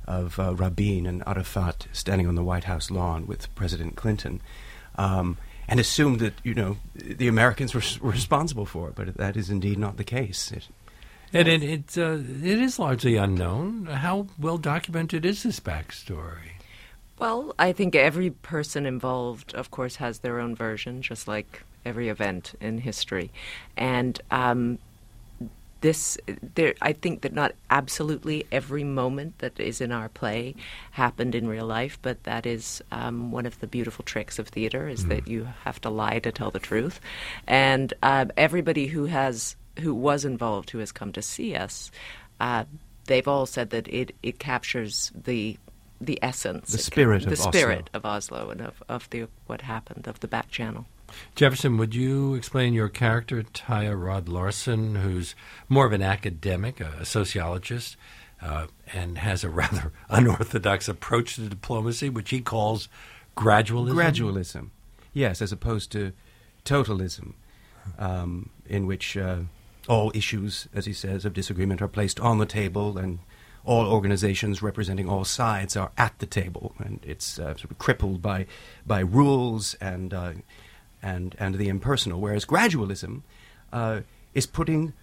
of uh, Rabin and Arafat standing on the White House lawn with President Clinton, um, and assumed that, you know, the Americans were, s- were responsible for it, but that is indeed not the case. It,
And it it, uh, it is largely unknown. How well documented is this backstory?
Well, I think every person involved, of course, has their own version, just like every event in history. And um, this, there, I think that not absolutely every moment that is in our play happened in real life, but that is um, one of the beautiful tricks of theater, is mm. that you have to lie to tell the truth. And uh, everybody who has who was involved, who has come to see us, uh, they've all said that it, it captures the the essence,
the spirit,
the
of,
spirit
Oslo.
of Oslo and of, of the what happened, of the back channel.
Jefferson, would you explain your character, Taya Rod Larson, who's more of an academic, a, a sociologist, uh, and has a rather unorthodox approach to diplomacy, which he calls gradualism?
Gradualism, yes, as opposed to totalism, um, in which uh, all issues, as he says, of disagreement are placed on the table, and all organizations representing all sides are at the table, and it's uh, sort of crippled by by rules and uh, and and the impersonal. Whereas gradualism uh, is putting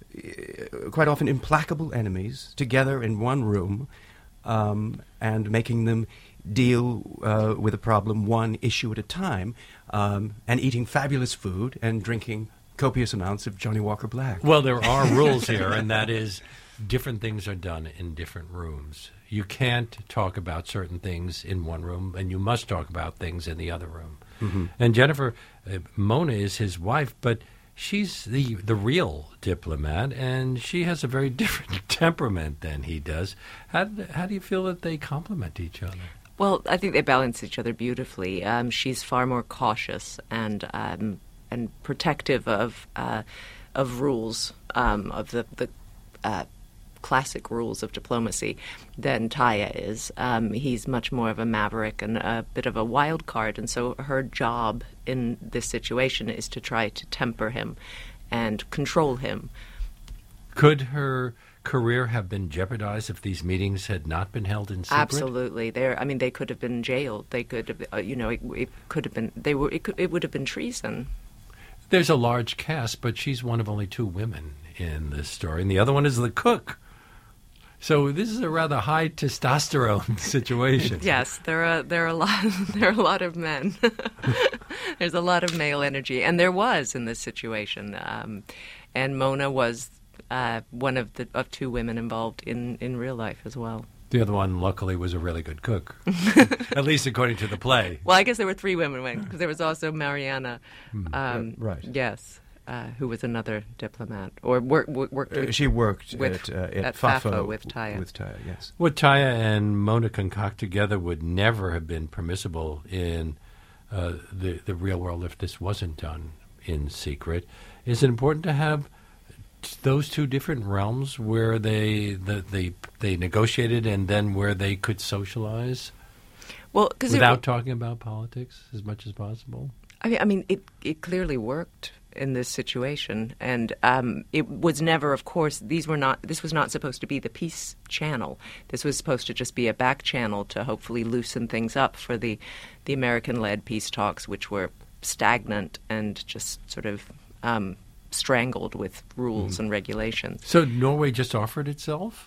uh, quite often implacable enemies together in one room um, and making them deal uh, with a problem one issue at a time, um, and eating fabulous food and drinking copious amounts of Johnny Walker Black.
Well, there are rules here, and that is different things are done in different rooms. You can't talk about certain things in one room, and you must talk about things in the other room. Mm-hmm. And Jennifer, uh, Mona is his wife, but she's the the real diplomat, and she has a very different temperament than he does. How, how do you feel that they complement each other?
Well, I think they balance each other beautifully. Um, she's far more cautious and um, and protective of uh, of rules, um, of the the uh, classic rules of diplomacy than Taya is. Um, he's much more of a maverick and a bit of a wild card, and so her job in this situation is to try to temper him and control him.
Could her career have been jeopardized if these meetings had not been held in secret?
Absolutely. There, I mean, they could have been jailed. They could have, uh, you know, it, it could have been. They were. It, could, it would have been treason.
There's a large cast, but she's one of only two women in this story, and the other one is the cook. So this is a rather high testosterone situation.
Yes, there are there are a lot there are a lot of men. There's a lot of male energy, and there was in this situation. Um, and Mona was uh, one of the of two women involved in, in real life as well.
The other one, luckily, was a really good cook, at least according to the play.
Well, I guess there were three women, because there was also Mariana. Um,
right.
Yes. Uh, who was another diplomat, or work, worked with,
uh, she worked
with,
at, uh, at,
at
Fafo,
Fafo with Taya.
With Taya, yes.
What Taya and Mona concoct together would never have been permissible in uh, the the real world if this wasn't done in secret. Is it important to have t- those two different realms where they the, they they negotiated and then where they could socialize?
Well, because
without talking about politics as much as possible.
I mean, I mean, it it clearly worked in this situation, and um, it was never, of course, these were not, this was not supposed to be the peace channel. This was supposed to just be a back channel to hopefully loosen things up for the, the American-led peace talks, which were stagnant and just sort of um, strangled with rules mm. and regulations.
So Norway just offered itself?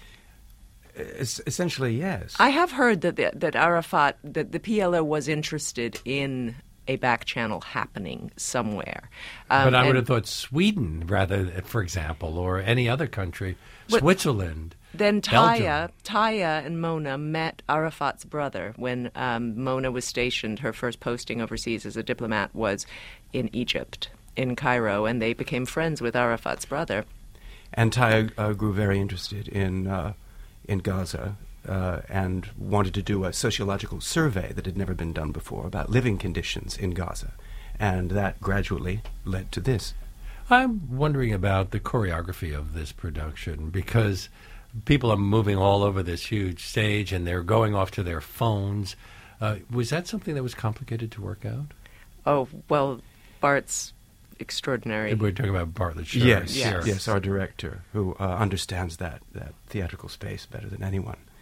Es- essentially, yes.
I have heard that the, that Arafat, that the P L O was interested in a back channel happening somewhere. Um,
but I would have thought Sweden, rather, for example, or any other country,
but
Switzerland.
Then Taya,
Belgium.
Taya and Mona met Arafat's brother when um, Mona was stationed. Her first posting overseas as a diplomat was in Egypt, in Cairo, and they became friends with Arafat's brother.
And Taya uh, grew very interested in uh, in Gaza. Uh, and wanted to do a sociological survey that had never been done before about living conditions in Gaza. And that gradually led to this.
I'm wondering about the choreography of this production, because people are moving all over this huge stage and they're going off to their phones. Uh, was that something that was complicated to work out?
Oh, well, Bart's extraordinary.
We're talking about Bartlett Sher.
Yes,
yes,
yes, our director, who uh, understands that, that theatrical space better than anyone.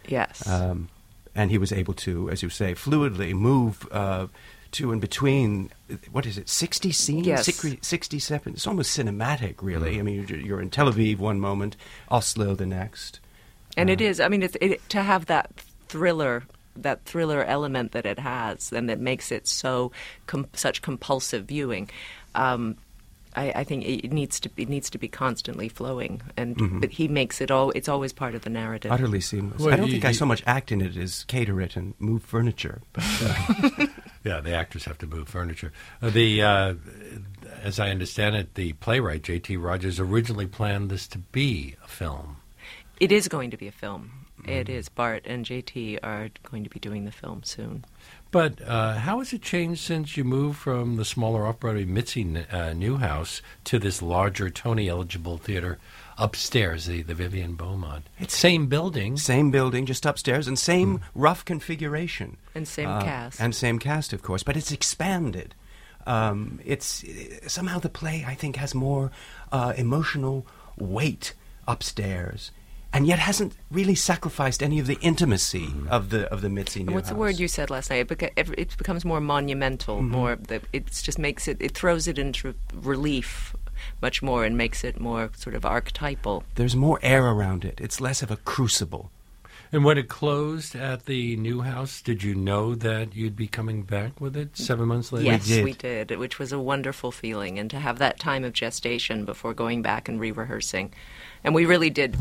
Yes.
Um, and he was able to, as you say, fluidly move uh, to and between, what is it, sixty scenes?
Yes.
sixty-seven. It's almost cinematic, really. Mm. I mean, you're, you're in Tel Aviv one moment, Oslo the next.
And
uh,
it is, I mean, it's, it, to have that thriller, that thriller element that it has, and that makes it so com- such compulsive viewing. Um, I, I think it needs to it needs to be constantly flowing, and mm-hmm. but he makes it all. It's always part of the narrative.
Utterly seamless.
Well,
I don't
you,
think
you,
I so much act in it as cater it and move furniture. But, uh.
Yeah, the actors have to move furniture. Uh, the uh, as I understand it, the playwright J T Rogers originally planned this to be a film.
It is going to be a film. Mm-hmm. It is. Bart and J T are going to be doing the film soon.
But uh, how has it changed since you moved from the smaller off-Broadway Mitzi uh, Newhouse to this larger Tony-eligible theater upstairs, the, the Vivian Beaumont? It's same building.
Same building, just upstairs, and same mm. rough configuration.
And same
uh,
cast.
And same cast, of course, but it's expanded. Um, it's uh, somehow the play, I think, has more uh, emotional weight upstairs. And yet hasn't really sacrificed any of the intimacy mm-hmm. of the of the Mitzi Newhouse.
And what's the word you said last night? It, beca- it becomes more monumental. Mm-hmm. More, the, it just makes it. It throws it into relief much more and makes it more sort of archetypal.
There's more air around it. It's less of a crucible.
And when it closed at the Newhouse, did you know that you'd be coming back with it seven months later?
Yes,
we did.
we did, which was a wonderful feeling. And to have that time of gestation before going back and re-rehearsing. And we really did,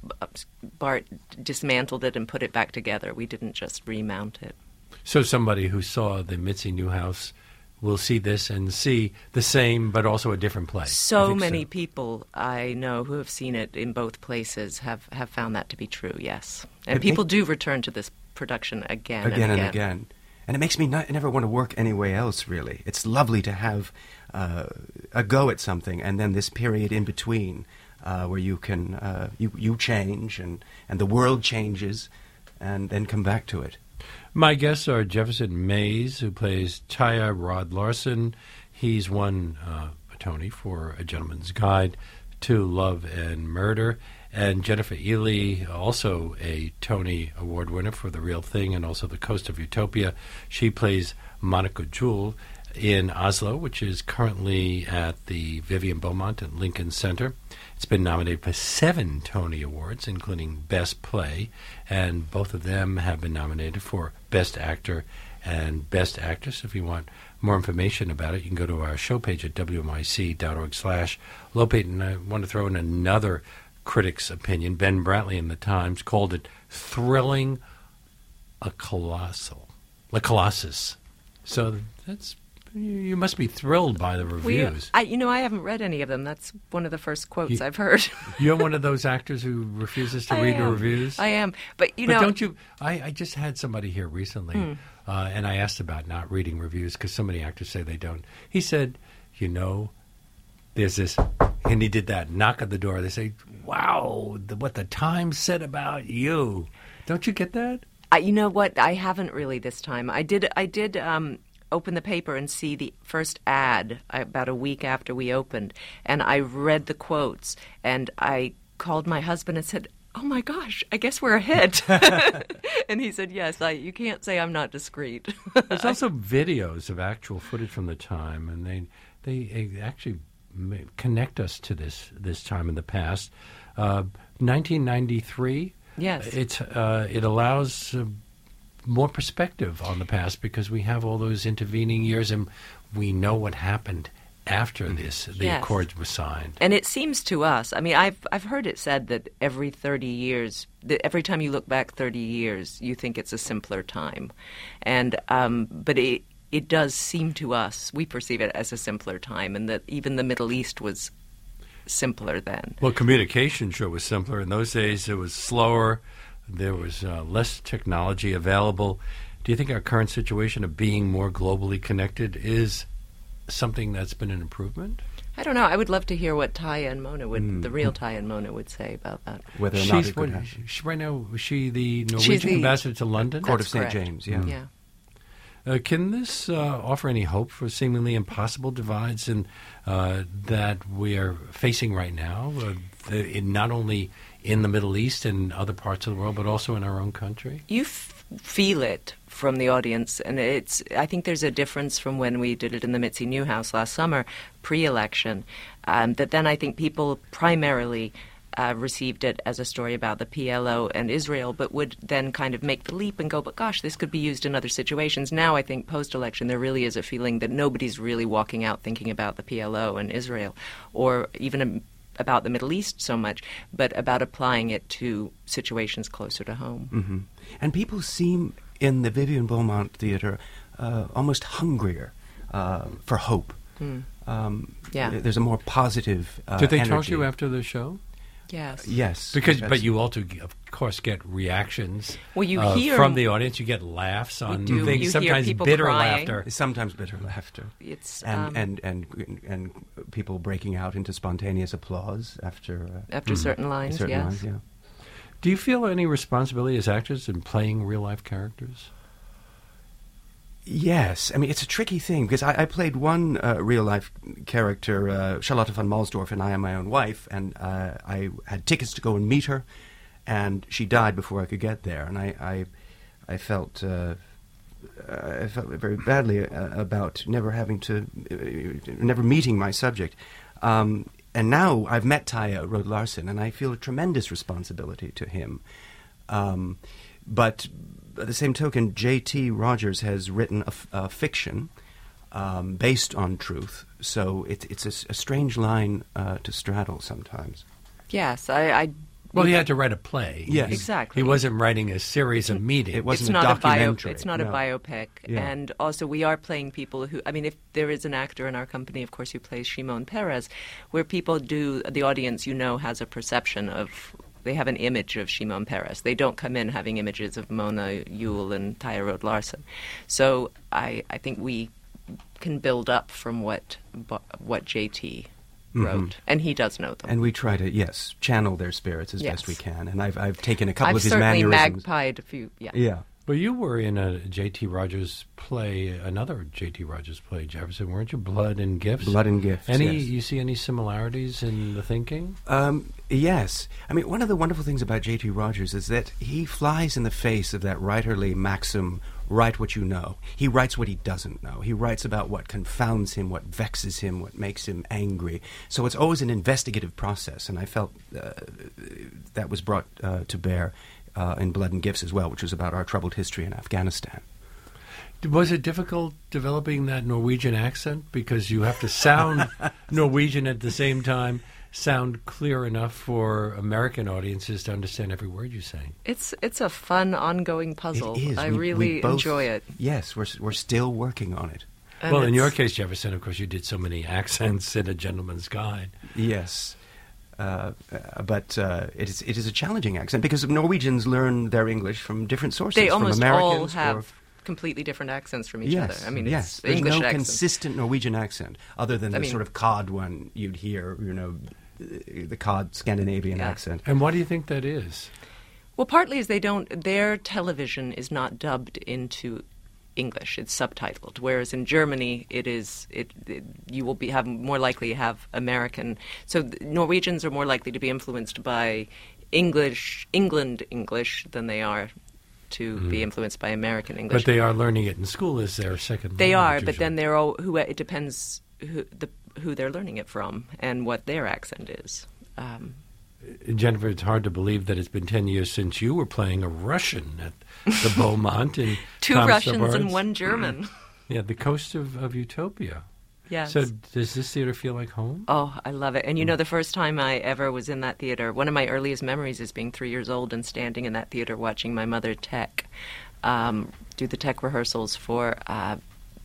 Bart dismantled it and put it back together. We didn't just remount it.
So somebody who saw the Mitzi Newhouse will see this and see the same but also a different play.
So many
so.
people I know who have seen it in both places have, have found that to be true, yes. And
it
people
make,
do return to this production again,
again
and again.
and again. And it makes me not, never want to work anywhere else, really. It's lovely to have uh, a go at something and then this period in between uh, where you can uh, you, you change and, and the world changes and then come back to it.
My guests are Jefferson Mays, who plays Taya Rod Larson. He's won uh, a Tony for A Gentleman's Guide to Love and Murder. And Jennifer Ely, also a Tony Award winner for The Real Thing and also The Coast of Utopia. She plays Monica Jewell in Oslo, which is currently at the Vivian Beaumont at Lincoln Center. It's been nominated for seven Tony Awards, including Best Play, and both of them have been nominated for Best Actor and Best Actress. If you want more information about it, you can go to our show page at W M I C dot org slash Lopate. And I want to throw in another critic's opinion. Ben Brantley in the Times called it thrilling, a colossal, a colossus. So that's you must be thrilled by the reviews.
We, I, you know, I haven't read any of them. That's one of the first quotes
you,
I've heard.
You're one of those actors who refuses to
I
read
am.
the reviews?
I am. But, you
but
know...
don't you... I, I just had somebody here recently, mm. uh, and I asked about not reading reviews because so many actors say they don't. He said, you know, there's this... And he did that knock at the door. They say, wow, the, what the Times said about you. Don't you get that?
I, you know what? I haven't really this time. I did... I did um, open the paper and see the first ad about a week after we opened, and I read the quotes, and I called my husband and said, oh my gosh, I guess we're ahead. And he said, yes, I, you can't say I'm not discreet.
There's also videos of actual footage from the time, and they they, they actually connect us to this this time in the past. Uh, nineteen ninety-three,
yes.
It's, uh, it allows... Uh, more perspective on the past because we have all those intervening years and we know what happened after this, the
yes.
Accords were signed.
And it seems to us, I mean, I've I've heard it said that every thirty years, that every time you look back thirty years, you think it's a simpler time. And um, but it it does seem to us, we perceive it as a simpler time, and that even the Middle East was simpler then.
Well, communication sure was simpler. In those days, it was slower. There was uh, less technology available. Do you think our current situation of being more globally connected is something that's been an improvement?
I don't know. I would love to hear what Taya and Mona would,
mm.
the real Taya and Mona would say about that.
Whether or
She's,
not it could
what,
happen.
she, right now, is she the Norwegian
the
ambassador to London?
Court of
That's
Saint
correct.
James, yeah.
Mm.
Yeah.
Uh, can this uh, offer any hope for seemingly impossible divides in, uh, that we are facing right now, uh, the, in not only in the Middle East and other parts of the world, but also in our own country?
You f- feel it from the audience, and it's. I think there's a difference from when we did it in the Mitzi Newhouse last summer, pre-election, um, that then I think people primarily uh, received it as a story about the P L O and Israel, but would then kind of make the leap and go, but gosh, this could be used in other situations. Now I think post-election there really is a feeling that nobody's really walking out thinking about the P L O and Israel, or even a, about the Middle East so much, but about applying it to situations closer to home.
Mm-hmm. And people seem, in the Vivian Beaumont Theatre, uh, almost hungrier uh, for hope.
Mm.
Um,
Yeah.
There's a more positive uh,
Did they
energy.
talk to you after the show?
Yes.
Yes.
Because,
that's-
but you also, of course, get reactions
Well, you
uh,
hear-
from the audience. You get laughs on
do.
things,
You hear
sometimes
people
bitter
crying.
laughter.
Sometimes bitter laughter.
It's
And,
um,
and, and, and people breaking out into spontaneous applause after... Uh,
after certain lines,
certain
yes.
lines, yeah.
Do you feel any responsibility as actors in playing real-life characters?
Yes. I mean, it's a tricky thing, because I, I played one uh, real-life character, uh, Charlotte von Malsdorf, and I Am My Own Wife, and uh, I had tickets to go and meet her, and she died before I could get there, and I, I, I felt... Uh, I felt very badly uh, about never having to, uh, never meeting my subject. Um, and now I've met Taya Rode Larson, and I feel a tremendous responsibility to him. Um, but by the same token, J T Rogers has written a, f- a fiction um, based on truth, so it, it's a, s- a strange line uh, to straddle sometimes.
Yes, I, I
Well, he had to write a play.
Yes.
Exactly.
He wasn't writing a series of meetings.
It wasn't
it's
a
not bio,
documentary.
it's not
No.
a biopic,
Yeah.
and also we are playing people who. I mean, if there is an actor in our company, of course, who plays Shimon Peres, where people do the audience, you know, has a perception of. They have an image of Shimon Peres. They don't come in having images of Mona Yule and Taya Rode Larson. So I, I think we can build up from what what J T wrote,
Mhm.
and he does know them.
And we try to, yes, channel their spirits as
Yes.
best we can. And I've I've taken a couple
I've
of his
certainly
mannerisms.
magpied a few. Yeah.
Yeah.
Well, you were in a J T Rogers play, another J T Rogers play, Jefferson, weren't you? Blood and Gifts.
Blood and Gifts,
Any?
yes.
You see any similarities in the thinking?
Um, yes. I mean, one of the wonderful things about J T Rogers is that he flies in the face of that writerly maxim, write what you know. He writes what he doesn't know. He writes about what confounds him, what vexes him, what makes him angry. So it's always an investigative process, and I felt uh, that was brought uh, to bear uh, in Blood and Gifts as well, which was about our troubled history in Afghanistan.
Was it difficult developing that Norwegian accent? Because you have to sound Norwegian at the same time, sound clear enough for American audiences to understand every word you say.
It's it's a fun ongoing puzzle.
It is.
I
We-
really
we both-
enjoy it.
Yes, we're, we're still working on it.
And
well, in your
it's-
case, Jefferson, of course, you did so many accents in A Gentleman's Guide.
Yes. Uh, uh, but uh, it is it is a challenging accent because Norwegians learn their English from different sources.
they
from
almost all
Americans
have
or,
completely different accents from each
yes,
other. I mean,
yes.
it's
There's
English
no
accents.
consistent Norwegian accent other than
I
the
mean-
sort of cod one you'd hear, you know, the cod Scandinavian
Yeah.
accent.
And why do you think that is?
Well, partly is they don't. Their television is not dubbed into English; it's subtitled. Whereas in Germany, it is. It, it you will be have more likely have American. So th- Norwegians are more likely to be influenced by English, England English, than they are to be influenced by American English.
But they are learning it in school as their second
They are,
language
but then
usually.
they're all who. It depends who the who they're learning it from and what their accent is. Um,
Jennifer, it's hard to believe that it's been ten years since you were playing a Russian at the Beaumont. In
two
Tom
Russians
Stoppard's-
and one German.
Yeah, the coast of, of Utopia.
Yes.
So does this theater feel like home?
Oh, I love it. And you know, the first time I ever was in that theater, one of my earliest memories is being three years old and standing in that theater watching my mother tech, um, do the tech rehearsals for uh,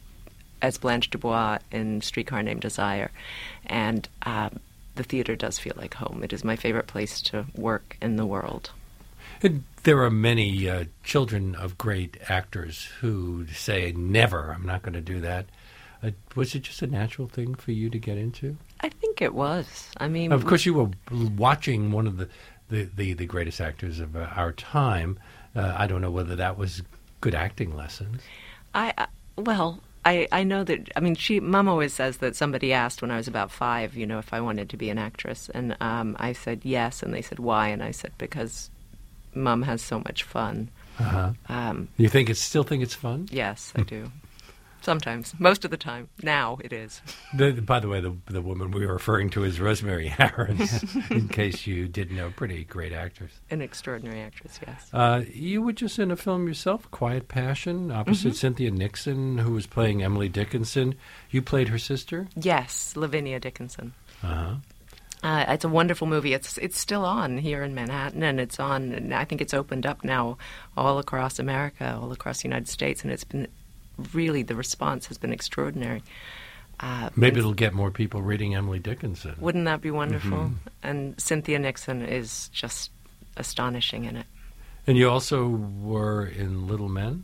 as Blanche Dubois in Streetcar Named Desire. And um, the theater does feel like home. It is my favorite place to work in the world.
And there are many uh, children of great actors who say, never, I'm not going to do that. Uh, was it just a natural thing for you to get into?
I think it was. I mean,
Of course, you were watching one of the, the, the, the greatest actors of uh, our time. Uh, I don't know whether that was good acting lessons.
I, I well, I, I know that, I mean, she, Mom always says that somebody asked when I was about five, you know, if I wanted to be an actress. And um, I said yes, and they said, why? And I said, because Mom has so much fun.
Uh-huh.
Um,
You think it's still think it's fun?
yes, I do. Sometimes. Most of the time. Now it is.
The, by the way, the the woman we were referring to is Rosemary Harris, in case you didn't know, pretty great actress.
An extraordinary actress, yes.
Uh, you were just in a film yourself, Quiet Passion, opposite
Mm-hmm.
Cynthia Nixon, who was playing Emily Dickinson. You played her sister?
Yes, Lavinia Dickinson.
Uh-huh.
Uh, it's a wonderful movie. It's it's still on here in Manhattan, and it's on, and I think it's opened up now all across America, all across the United States, and it's been really, the response has been extraordinary. Uh,
Maybe
and
it'll get more people reading Emily Dickinson.
Wouldn't that be wonderful?
Mm-hmm.
And Cynthia Nixon is just astonishing in it.
And you also were in Little Men?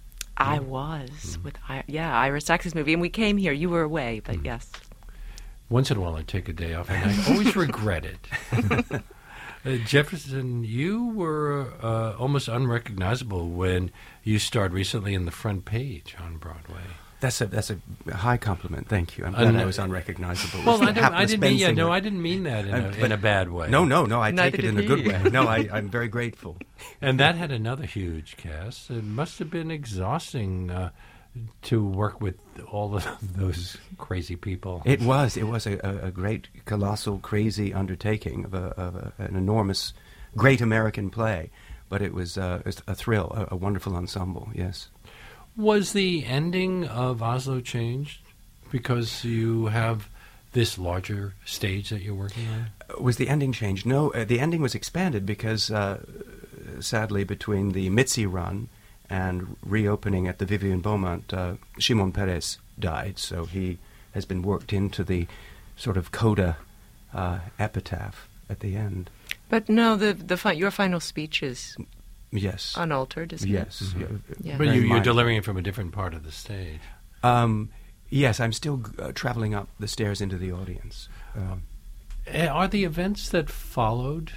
I was with, I- yeah, Ira Sachs's movie, and we came here. You were away, but yes.
Once in a while I take a day off, and I always regret it. Uh, Jefferson, you were uh, almost unrecognizable when you starred recently in The Front Page on Broadway.
That's a that's a high compliment. Thank you. I'm glad
And,
I
uh,
was unrecognizable.
Well,
It's the
I, don't, I
hapless
didn't mean, yeah,
Bensinger.
no, I didn't mean that in,
Uh,
a,
but-
in a bad way.
No, no, no. I
Neither
take it in
did
a good
he.
way. No, I, I'm very grateful.
And that had another huge cast. It must have been exhausting uh, to work with all of those crazy people.
It was. It was a, a, a great, colossal, crazy undertaking of, a, of a, an enormous, great American play. But it was, uh, it was a thrill, a, a wonderful ensemble, yes.
Was the ending of Oslo changed because you have this larger stage that you're working on?
Was the ending changed? No, uh, the ending was expanded because, uh, sadly, between the Mitzi run and reopening at the Vivian Beaumont, uh, Shimon Peres died, so he has been worked into the sort of coda uh, epitaph at the end.
But no, the the fi- your final speech is
Yes.
unaltered, isn't
Yes.
Mhm.
yeah,
Yeah.
But
very
you, you're
mindful.
delivering it from a different part of the stage.
Um, yes, I'm still uh, traveling up the stairs into the audience. Um,
Eh, Are the events that followed,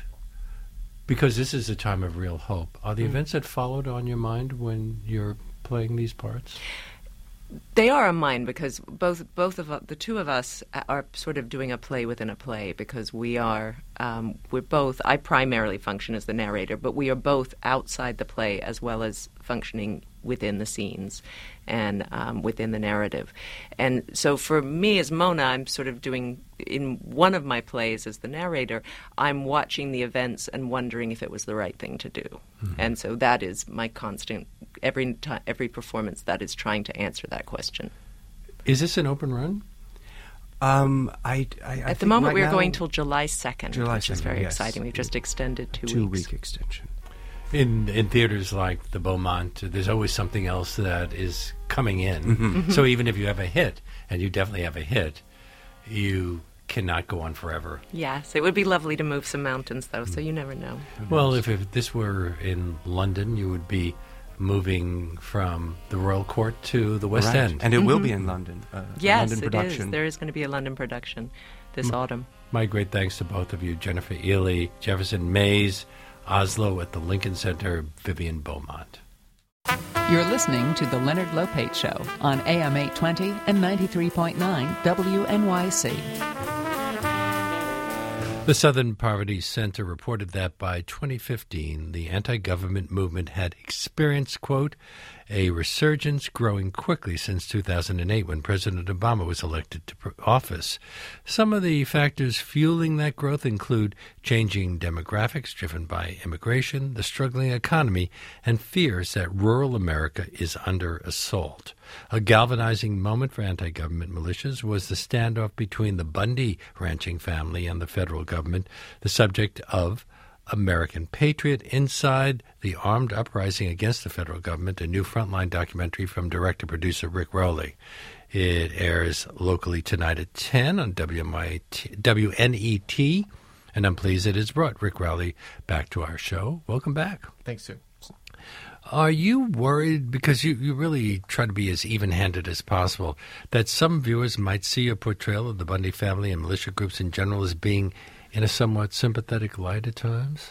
because this is a time of real hope, are the
Mm.
events that followed on your mind when you're playing these parts?
They are on mine because both both of u- the two of us are sort of doing a play within a play because we are um, we're both. I primarily function as the narrator, but we are both outside the play as well as functioning within the scenes and um, within the narrative. And so for me as Mona, I'm sort of doing in one of my plays as the narrator. I'm watching the events and wondering if it was the right thing to do. And so that is my constant every time, every performance that is trying to answer that question.
Is this an open run?
um, I, I, I
At the
think
moment,
right
we are
now,
going till July second,
July
which is
second,
very
yes.
exciting. We've just extended two,
two
weeks.
week extension.
In in theaters like the Beaumont, there's always something else that is coming in.
Mm-hmm.
So even if you have a hit, and you definitely have a hit, you cannot go on forever.
Yes, it would be lovely to move some mountains, though, so you never know.
Well, if, if this were in London, you would be moving from the Royal Court to the West
Right.
End.
And it will be in London. Uh, a
Yes,
London
it
production.
is. There is going to be a London production this autumn.
My great thanks to both of you, Jennifer Ely, Jefferson Mays, Oslo at the Lincoln Center, Vivian Beaumont.
You're listening to The Leonard Lopate Show on A M eight twenty and ninety-three point nine W N Y C.
The Southern Poverty Center reported that by twenty fifteen, the anti-government movement had experienced, quote, a resurgence growing quickly since two thousand eight when President Obama was elected to office. Some of the factors fueling that growth include changing demographics driven by immigration, the struggling economy, and fears that rural America is under assault. A galvanizing moment for anti-government militias was the standoff between the Bundy ranching family and the federal government, the subject of American Patriot, Inside the Armed Uprising Against the Federal Government, a new Frontline documentary from director-producer Rick Rowley. It airs locally tonight at ten on W N E T, and I'm pleased it has brought Rick Rowley back to our show. Welcome back.
Thanks, Sue.
Are you worried, because you, you really try to be as even-handed as possible, that some viewers might see your portrayal of the Bundy family and militia groups in general as being in a somewhat sympathetic light at times?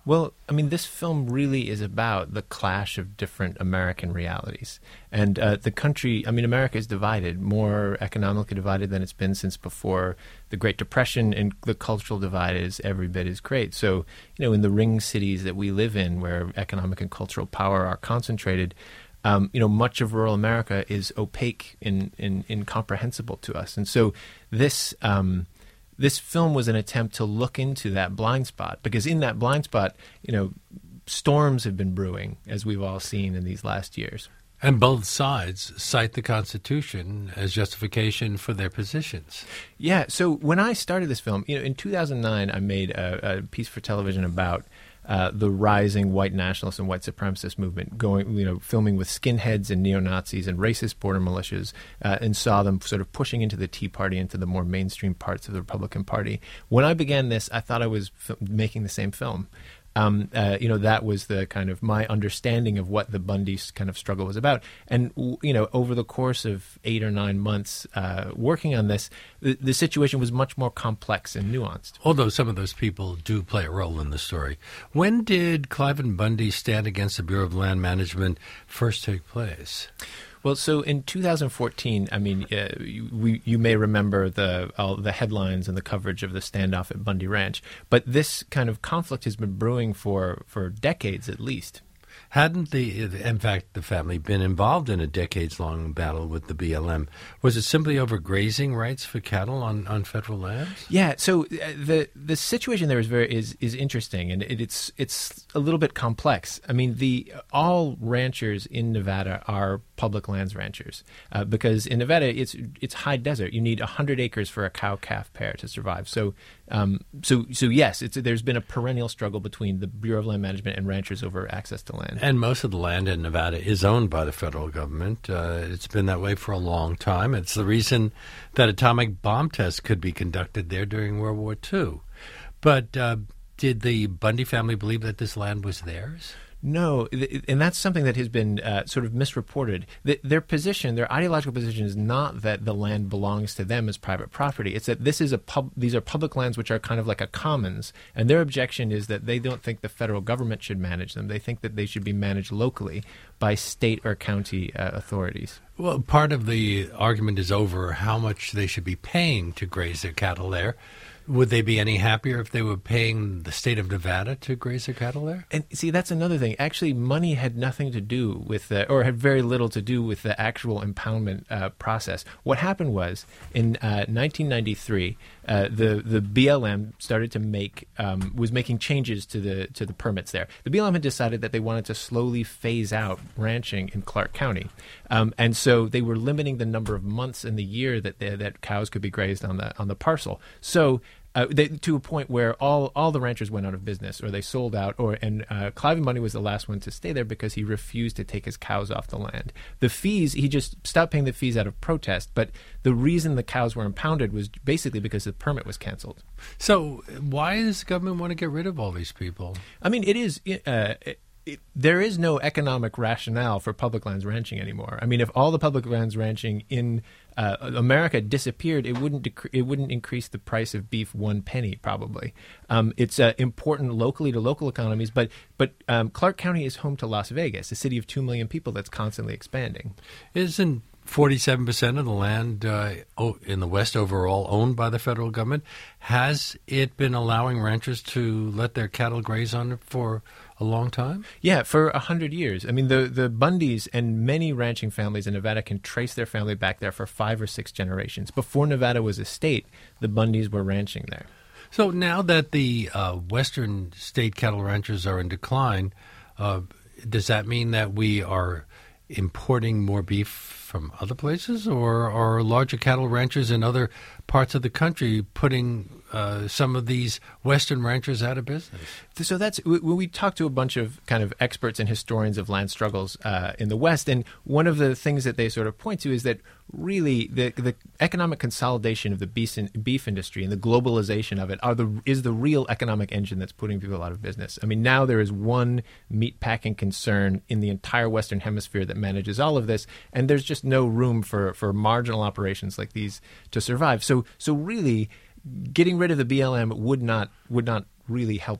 Well, I mean, this film really is about the clash of different American realities. And uh, the country, I mean, America is divided, more economically divided than it's been since before the Great Depression, and the cultural divide is every bit as great. So, you know, in the ring cities that we live in, where economic and cultural power are concentrated, um, you know, much of rural America is opaque and, and incomprehensible to us. And so this... Um, This film was an attempt to look into that blind spot, because in that blind spot, you know, storms have been brewing, as we've all seen in these last years.
And both sides cite the Constitution as justification for their positions.
Yeah. So when I started this film, you know, in two thousand nine, I made a, a piece for television about uh, the rising white nationalist and white supremacist movement, going, you know, filming with skinheads and neo-Nazis and racist border militias, uh, and saw them sort of pushing into the Tea Party, into the more mainstream parts of the Republican Party. When I began this, I thought I was f- making the same film. Um, uh, you know, that was the kind of my understanding of what the Bundy kind of struggle was about. And, you know, over the course of eight or nine months uh, working on this, the, the situation was much more complex and nuanced.
Although some of those people do play a role in the story. When did Cliven Bundy stand against the Bureau of Land Management first take place?
Well, so in two thousand fourteen, I mean, uh, you, we, you may remember the all the headlines and the coverage of the standoff at Bundy Ranch, but this kind of conflict has been brewing for, for decades at least.
Hadn't the, in fact, the family been involved in a decades-long battle with the B L M? Was it simply over grazing rights for cattle on, on federal lands?
Yeah. So uh, the the situation there is very is is interesting, and it, it's it's a little bit complex. I mean, the all ranchers in Nevada are public lands ranchers, uh, because in Nevada it's it's high desert. You need a hundred acres for a cow-calf pair to survive. So. Um, so, so yes, it's, there's been a perennial struggle between the Bureau of Land Management and ranchers over access to land.
And most of the land in Nevada is owned by the federal government. Uh, it's been that way for a long time. It's the reason that atomic bomb tests could be conducted there during World War Two. But uh, did the Bundy family believe that this land was theirs?
No, and that's something that has been uh, sort of misreported. The, their position, their ideological position, is not that the land belongs to them as private property. It's that this is a pub, these are public lands which are kind of like a commons, and their objection is that they don't think the federal government should manage them. They think that they should be managed locally by state or county uh, authorities.
Well, part of the argument is over how much they should be paying to graze their cattle there. Would they be any happier if they were paying the state of Nevada to graze their cattle there?
And see, that's another thing. Actually, money had nothing to do with the, or had very little to do with the actual impoundment uh, process. What happened was, in uh, nineteen ninety-three, uh, the the B L M started to make um, was making changes to the to the permits there. The B L M had decided that they wanted to slowly phase out ranching in Clark County, um, and so they were limiting the number of months in the year that they, that cows could be grazed on the on the parcel. So. Uh, they, to a point where all, all the ranchers went out of business, or they sold out, or and uh, Cliven Bundy was the last one to stay there because he refused to take his cows off the land. The fees, he just stopped paying the fees out of protest, but the reason the cows were impounded was basically because the permit was canceled.
So why does the government want to get rid of all these people?
I mean, it is... Uh, it, It, there is no economic rationale for public lands ranching anymore. I mean, if all the public lands ranching in uh, America disappeared, it wouldn't dec- it wouldn't increase the price of beef one penny, probably. Um, it's uh, important locally to local economies, but but um, Clark County is home to Las Vegas, a city of two million people that's constantly expanding.
Isn't forty-seven percent of the land uh, in the West overall owned by the federal government? Has it been allowing ranchers to let their cattle graze on it for a long time?
Yeah, for a hundred years. I mean, the, the Bundys and many ranching families in Nevada can trace their family back there for five or six generations. Before Nevada was a state, the Bundys were ranching there.
So now that the uh, western state cattle ranchers are in decline, uh, does that mean that we are importing more beef from other places, or are larger cattle ranchers in other parts of the country putting uh, some of these western ranchers out of business?
So that's we, we talked to a bunch of kind of experts and historians of land struggles uh, in the West, and one of the things that they sort of point to is that really the the economic consolidation of the beef, in, beef industry and the globalization of it are the is the real economic engine that's putting people out of business. I mean, now there is one meat packing concern in the entire Western Hemisphere that manages all of this, and there's just no room for, for marginal operations like these to survive. So so really, getting rid of the B L M would not would not really help them.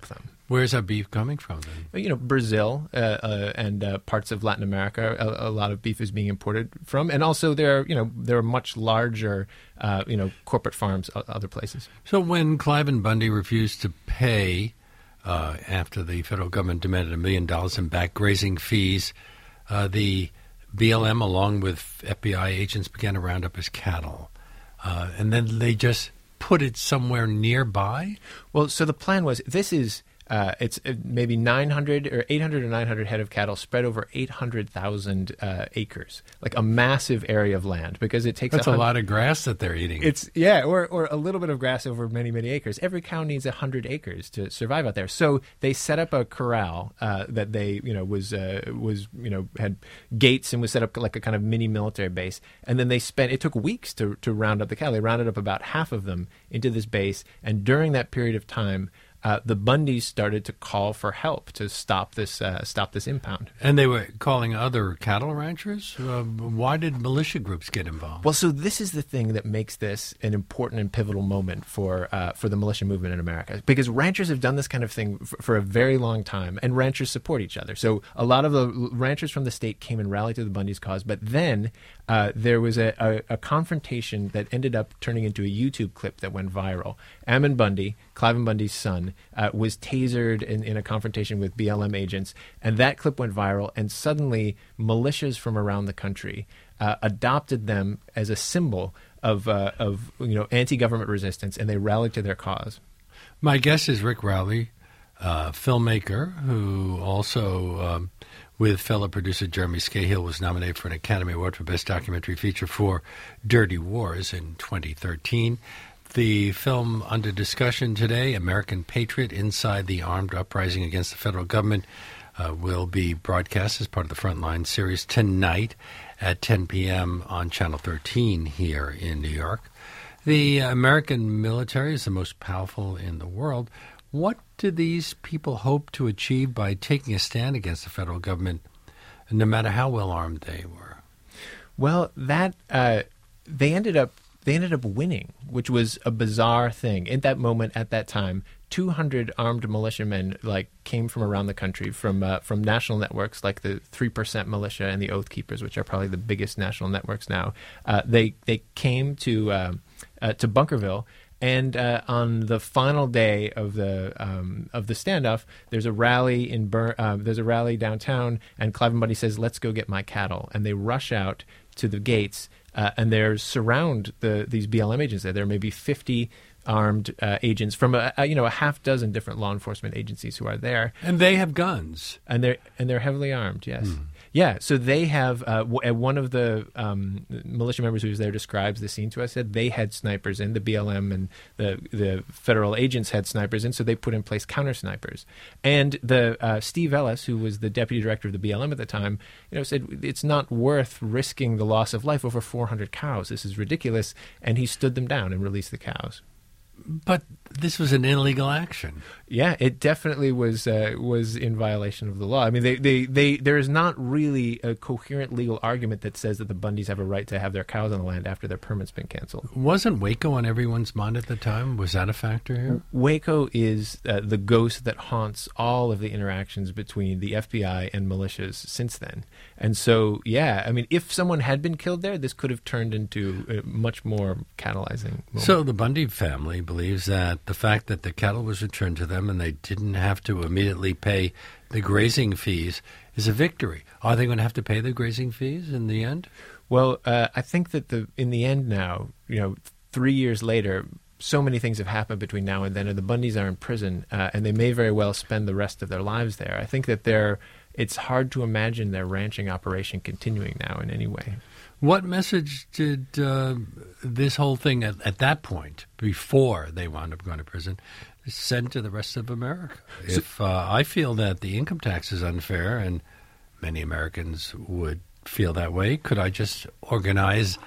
Where's our beef coming from then?
You know, Brazil uh, uh, and uh, parts of Latin America, a, a lot of beef is being imported from, and also there, are, you know, there are much larger, uh, you know, corporate farms o- other places.
So when Cliven Bundy refused to pay uh, after the federal government demanded a million dollars in back grazing fees, uh, the B L M, along with F B I agents, began to round up his cattle, uh, and then they just put it somewhere nearby.
Well, so the plan was this is. Uh, it's uh, maybe nine hundred or eight hundred or nine hundred head of cattle spread over eight hundred thousand uh, acres, like a massive area of land, because it takes
That's
a,
a lot of grass that they're eating.
It's yeah, or or a little bit of grass over many many acres. Every cow needs a hundred acres to survive out there. So they set up a corral uh, that they you know was uh, was you know had gates and was set up like a kind of mini military base. And then they spent it took weeks to to round up the cattle. They rounded up about half of them into this base, and during that period of time. Uh, the Bundys started to call for help to stop this uh, stop this impound.
And they were calling other cattle ranchers? Uh, why did militia groups get involved?
Well, so this is the thing that makes this an important and pivotal moment for uh, for the militia movement in America. Because ranchers have done this kind of thing f- for a very long time, and ranchers support each other. So a lot of the ranchers from the state came and rallied to the Bundys' cause, but then uh, there was a, a, a confrontation that ended up turning into a YouTube clip that went viral. Ammon Bundy, Cliven Bundy's son, Uh, was tasered in, in a confrontation with B L M agents, and that clip went viral, and suddenly militias from around the country uh, adopted them as a symbol of, uh, of you know, anti-government resistance, and they rallied to their cause.
My guest is Rick Rowley, uh, filmmaker, who also, um, with fellow producer Jeremy Scahill, was nominated for an Academy Award for Best Documentary Feature for Dirty Wars in twenty thirteen. The film under discussion today, American Patriot, Inside the Armed Uprising Against the Federal Government, uh, will be broadcast as part of the Frontline series tonight at ten p.m. on Channel thirteen here in New York. The American military is the most powerful in the world. What do these people hope to achieve by taking a stand against the federal government, no matter how well armed they were?
Well, that uh, they ended up They ended up winning, which was a bizarre thing. At that moment, at that time, two hundred armed militiamen like came from around the country, from uh, from national networks like the three percent Militia and the Oath Keepers, which are probably the biggest national networks now. Uh, they they came to uh, uh, to Bunkerville, and uh, on the final day of the um, of the standoff, there's a rally in Bur- uh, there's a rally downtown, and Cliven Bundy says, "Let's go get my cattle," and they rush out to the gates. Uh, and they surround the, these B L M agents there. There may be fifty armed uh, agents from a, a, you know a half dozen different law enforcement agencies who are there,
and they have guns,
and they're and they're heavily armed. Yes,
hmm.
yeah. So they have uh, w- one of the um, militia members who was there describes the scene to us. Said they had snipers in, the B L M and the the federal agents had snipers in, so they put in place counter snipers. And the uh, Steve Ellis, who was the deputy director of the B L M at the time, you know, said it's not worth risking the loss of life over four hundred cows. This is ridiculous, and he stood them down and released the cows.
But this was an illegal action.
Yeah, it definitely was uh, was in violation of the law. I mean, they, they, they, there is not really a coherent legal argument that says that the Bundys have a right to have their cows on the land after their permit's been canceled.
Wasn't Waco on everyone's mind at the time? Was that a factor here?
Waco is uh, the ghost that haunts all of the interactions between the F B I and militias since then. And so, yeah, I mean, if someone had been killed there, this could have turned into a much more catalyzing moment.
So the Bundy family believes that the fact that the cattle was returned to them and they didn't have to immediately pay the grazing fees is a victory. Are they going to have to pay the grazing fees in the end?
Well, uh, I think that the in the end now, you know, three years later, so many things have happened between now and then, and the Bundys are in prison, uh, and they may very well spend the rest of their lives there. I think that they're, it's hard to imagine their ranching operation continuing now in any way.
What message did uh, this whole thing at, at that point, before they wound up going to prison, send to the rest of America?
So,
if uh, I feel that the income tax is unfair, and many Americans would feel that way, could I just organize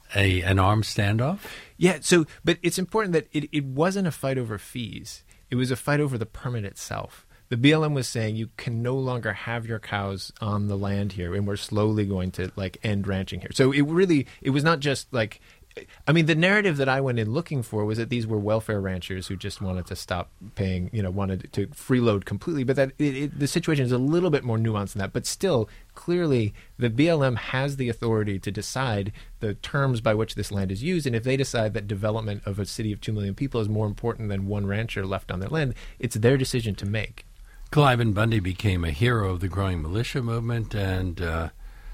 a an armed standoff?
Yeah, so, but it's important that it, it wasn't a fight over fees. It was a fight over the permit itself. The B L M was saying you can no longer have your cows on the land here, and we're slowly going to like end ranching here. So it really, it was not just like I mean, the narrative that I went in looking for was that these were welfare ranchers who just wanted to stop paying, you know, wanted to freeload completely. But that it, it, the situation is a little bit more nuanced than that. But still, clearly, the B L M has the authority to decide the terms by which this land is used. And if they decide that development of a city of two million people is more important than one rancher left on their land, it's their decision to make.
Cliven Bundy became a hero of the growing militia movement, and uh,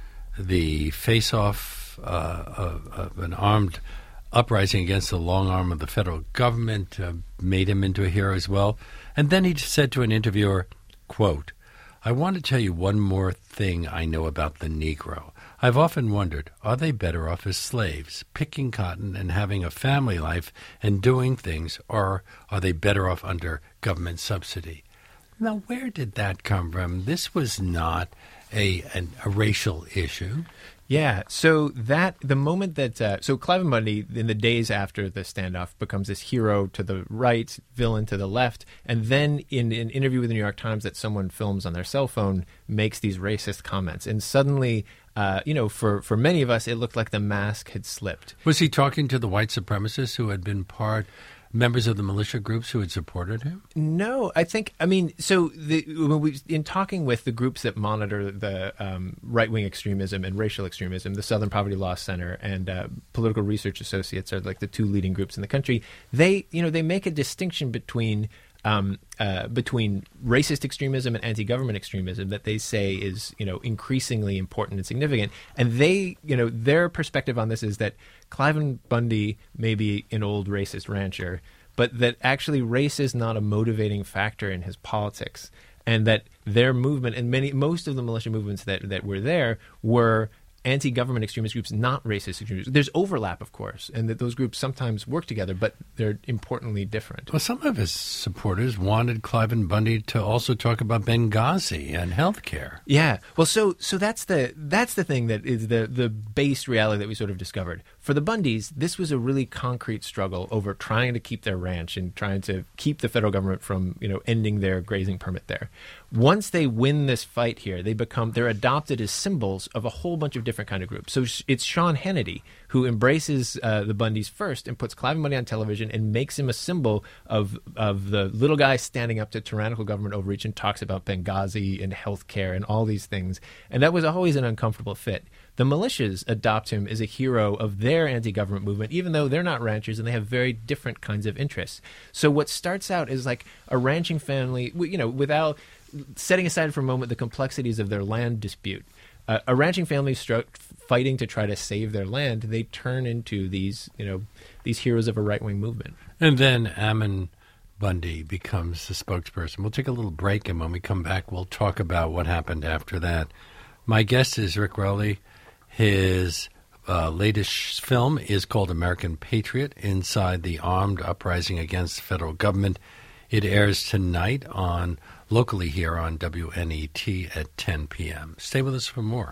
the face-off uh, of, of an armed uprising against the long arm of the federal government uh, made him into a hero as well. And then he said to an interviewer, quote, "I want to tell you one more thing I know about the Negro. I've often wondered, are they better off as slaves, picking cotton and having a family life and doing things, or are they better off under government subsidy?" Now, where did that come from? This was not a an, a racial issue.
Yeah, so that the moment that uh, so Cliven Bundy in the days after the standoff becomes this hero to the right, villain to the left, and then in an interview with the New York Times that someone films on their cell phone makes these racist comments, and suddenly, uh, you know, for for many of us, it looked like the mask had slipped.
Was he talking to the white supremacists who had been part? Members of the militia groups who had supported him?
No, I think, I mean, so the, when we, in talking with the groups that monitor the um, right-wing extremism and racial extremism, the Southern Poverty Law Center and uh, Political Research Associates are like the two leading groups in the country. They, you know, they make a distinction between um, uh, between racist extremism and anti-government extremism that they say is, you know, increasingly important and significant. And they, you know, their perspective on this is that Cliven Bundy may be an old racist rancher, but that actually race is not a motivating factor in his politics, and that their movement and many most of the militia movements that, that were there were anti-government extremist groups, not racist extremist. There's overlap, of course, and that those groups sometimes work together, but they're importantly different.
Well, some of his supporters wanted Cliven Bundy to also talk about Benghazi and health care.
Yeah. Well, so so that's the that's the thing that is the the base reality that we sort of discovered. For the Bundys, this was a really concrete struggle over trying to keep their ranch and trying to keep the federal government from, you know, ending their grazing permit there. Once they win this fight here, they become they're adopted as symbols of a whole bunch of different kind of groups. So it's Sean Hannity who embraces uh, the Bundys first and puts Cliven Bundy on television and makes him a symbol of of the little guy standing up to tyrannical government overreach and talks about Benghazi and healthcare and all these things. And that was always an uncomfortable fit. The militias adopt him as a hero of their anti-government movement, even though they're not ranchers and they have very different kinds of interests. So what starts out as like a ranching family, you know, without setting aside for a moment the complexities of their land dispute, uh, a ranching family stru- fighting to try to save their land, they turn into these, you know, these heroes of a right-wing movement.
And then Ammon Bundy becomes the spokesperson. We'll take a little break, and when we come back, we'll talk about what happened after that. My guest is Rick Rowley. His uh, latest film is called American Patriot, Inside the Armed Uprising Against the Federal Government. It airs tonight on locally here on W N E T at ten p.m. Stay with us for more.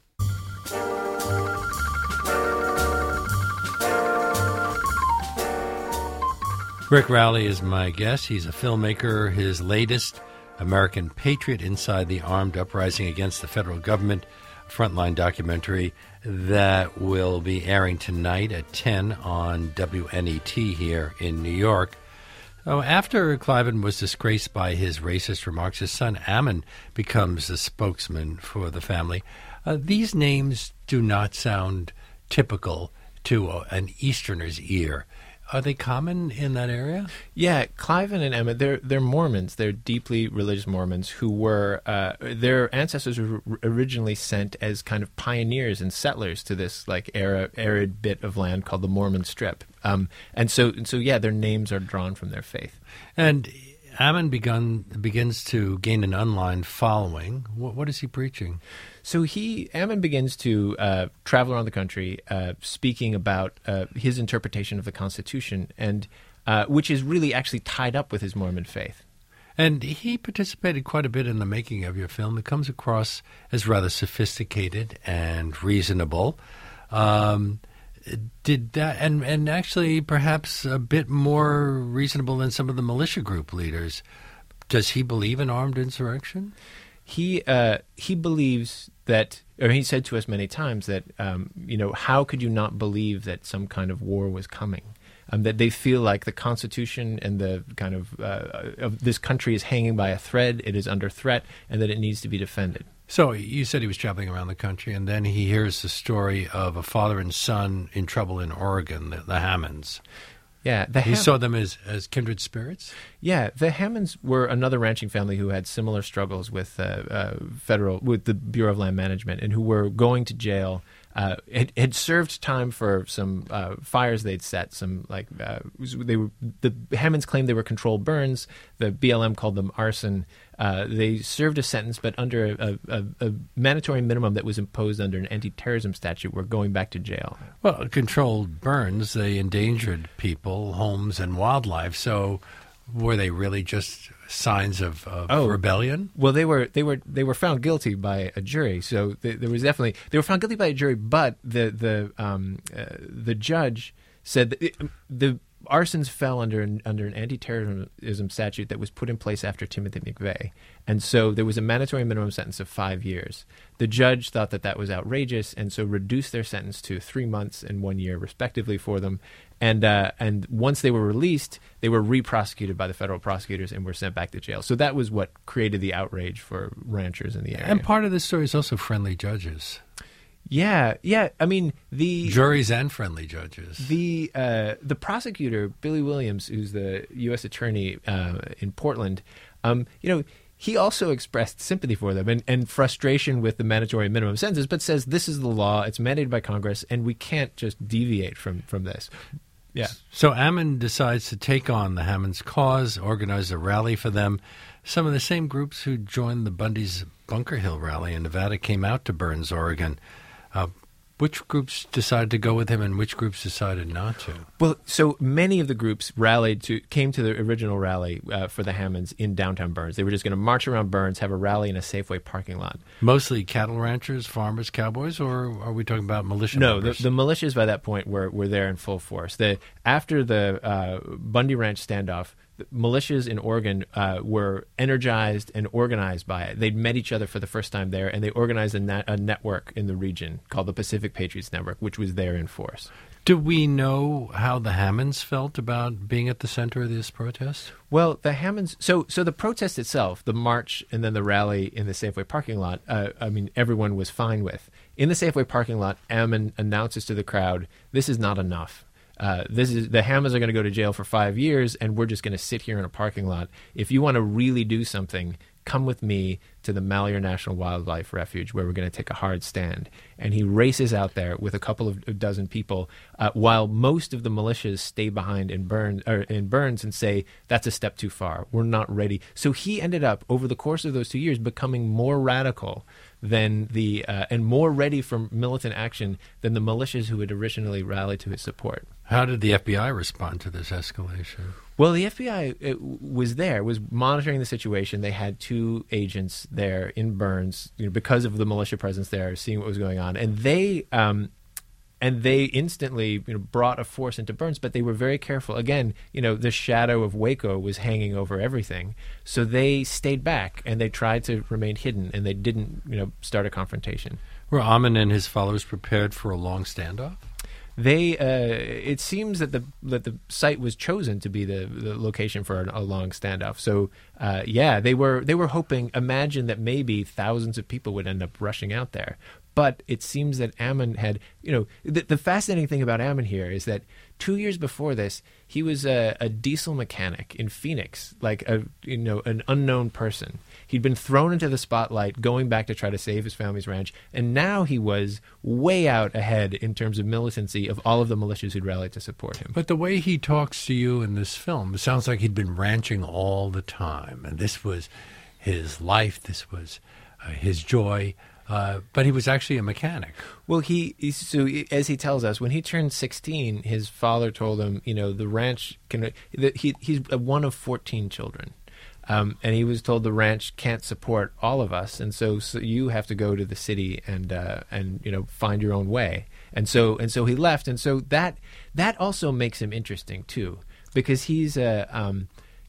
Rick Rowley is my guest. He's a filmmaker. His latest, American Patriot, Inside the Armed Uprising Against the Federal Government, Frontline documentary that will be airing tonight at ten on W N E T here in New York. So after Cliven was disgraced by his racist remarks, his son Ammon becomes the spokesman for the family. Uh, these names do not sound typical to a, an Easterner's ear. Are they common in that area?
Yeah, Cliven and Emmett, they're they're Mormons. They're deeply religious Mormons who were uh, their ancestors were originally sent as kind of pioneers and settlers to this like arid, arid bit of land called the Mormon Strip. Um, and so and so yeah, their names are drawn from their faith.
And Ammon begun begins to gain an online following. What, what is he preaching?
So he, Ammon begins to uh, travel around the country, uh, speaking about uh, his interpretation of the Constitution, and uh, which is really actually tied up with his Mormon faith.
And he participated quite a bit in the making of your film. It comes across as rather sophisticated and reasonable. Um, did that, and and actually perhaps a bit more reasonable than some of the militia group leaders. Does he believe in armed insurrection?
he uh, he believes that, or he said to us many times that, um, you know, how could you not believe that some kind of war was coming? Um, that they feel like the Constitution and the kind of, uh, of this country is hanging by a thread, it is under threat, and that it needs to be defended.
So you said he was traveling around the country, and then he hears the story of a father and son in trouble in Oregon, the, the Hammonds.
Yeah, the
he
Ham-
saw them as, as kindred spirits?
Yeah, the Hammonds were another ranching family who had similar struggles with uh, uh, federal, with the Bureau of Land Management, and who were going to jail. Uh, had, had served time for some uh, fires they'd set. Some like uh, they were the Hammonds claimed they were controlled burns. The B L M called them arson. Uh, they served a sentence, but under a, a, a mandatory minimum that was imposed under an anti-terrorism statute. Were going back to jail.
Well, controlled burns, they endangered people, homes, and wildlife. So, were they really just signs of, of
oh,
rebellion?
Well, they were they were they were found guilty by a jury. So th- there was definitely they were found guilty by a jury. But the the um, uh, the judge said that it, the arsons fell under an, under an anti-terrorism statute that was put in place after Timothy McVeigh, and so there was a mandatory minimum sentence of five years. The judge thought that that was outrageous, and so reduced their sentence to three months and one year, respectively, for them. And uh, and once they were released, they were re-prosecuted by the federal prosecutors and were sent back to jail. So that was what created the outrage for ranchers in the area.
And part of this story is also friendly judges.
Yeah, yeah. I mean, the
juries and friendly judges.
The uh, the prosecutor, Billy Williams, who's the U S attorney uh, in Portland, um, you know, he also expressed sympathy for them and, and frustration with the mandatory minimum sentences, but says this is the law, it's mandated by Congress, and we can't just deviate from, from this. Yeah.
So Ammon decides to take on the Hammonds' cause, organize a rally for them. Some of the same groups who joined the Bundy's Bunker Hill rally in Nevada came out to Burns, Oregon. Uh, which groups decided to go with him and which groups decided not to?
Well, so many of the groups rallied to came to the original rally uh, for the Hammonds in downtown Burns. They were just going to march around Burns, have a rally in a Safeway parking lot.
Mostly cattle ranchers, farmers, cowboys, or are we talking about militia
no,
members?
No, the, the militias by that point were, were there in full force. The, after the uh, Bundy Ranch standoff, the militias in Oregon uh, were energized and organized by it. They'd met each other for the first time there, and they organized a, net, a network in the region called the Pacific Patriots Network, which was there in force.
Do we know how the Hammonds felt about being at the center of this protest?
Well, the Hammonds, so so the protest itself, the march and then the rally in the Safeway parking lot, uh, I mean, everyone was fine with. In the Safeway parking lot, Ammon announces to the crowd, this is not enough. Uh, this is the Hammonds are going to go to jail for five years, and we're just going to sit here in a parking lot. If you want to really do something, come with me to the Malheur National Wildlife Refuge, where we're going to take a hard stand. And he races out there with a couple of a dozen people, uh, while most of the militias stay behind in Burns, or in Burns and say, that's a step too far. We're not ready. So he ended up, over the course of those two years, becoming more radical than the uh, and more ready for militant action than the militias who had originally rallied to his support.
How did the F B I respond to this escalation?
Well, the F B I it, was there, was monitoring the situation. They had two agents there in Burns, you know, because of the militia presence there, seeing what was going on, and they um, and they instantly, you know, brought a force into Burns. But they were very careful. Again, you know, the shadow of Waco was hanging over everything, so they stayed back and they tried to remain hidden, and they didn't, you know, start a confrontation.
Were Ammon and his followers prepared for a long standoff?
They, uh, it seems that the that the site was chosen to be the, the location for an, a long standoff. So, uh, yeah, they were they were hoping. Imagine that maybe thousands of people would end up rushing out there. But it seems that Ammon had, you know, the, the fascinating thing about Ammon here is that two years before this, he was a, a diesel mechanic in Phoenix, like a, you know, an unknown person. He'd been thrown into the spotlight, going back to try to save his family's ranch, and now he was way out ahead in terms of militancy of all of the militias who'd rallied to support him.
But the way he talks to you in this film, it sounds like he'd been ranching all the time, and this was his life, this was uh, his joy. Uh, but he was actually a mechanic.
Well, he, he so as he tells us, when he turned sixteen, his father told him, you know, the ranch can. That he he's one of fourteen children, um, and he was told the ranch can't support all of us, and so, so you have to go to the city and uh, and you know find your own way. And so and so he left, and so that that also makes him interesting too, because he's a. Um, You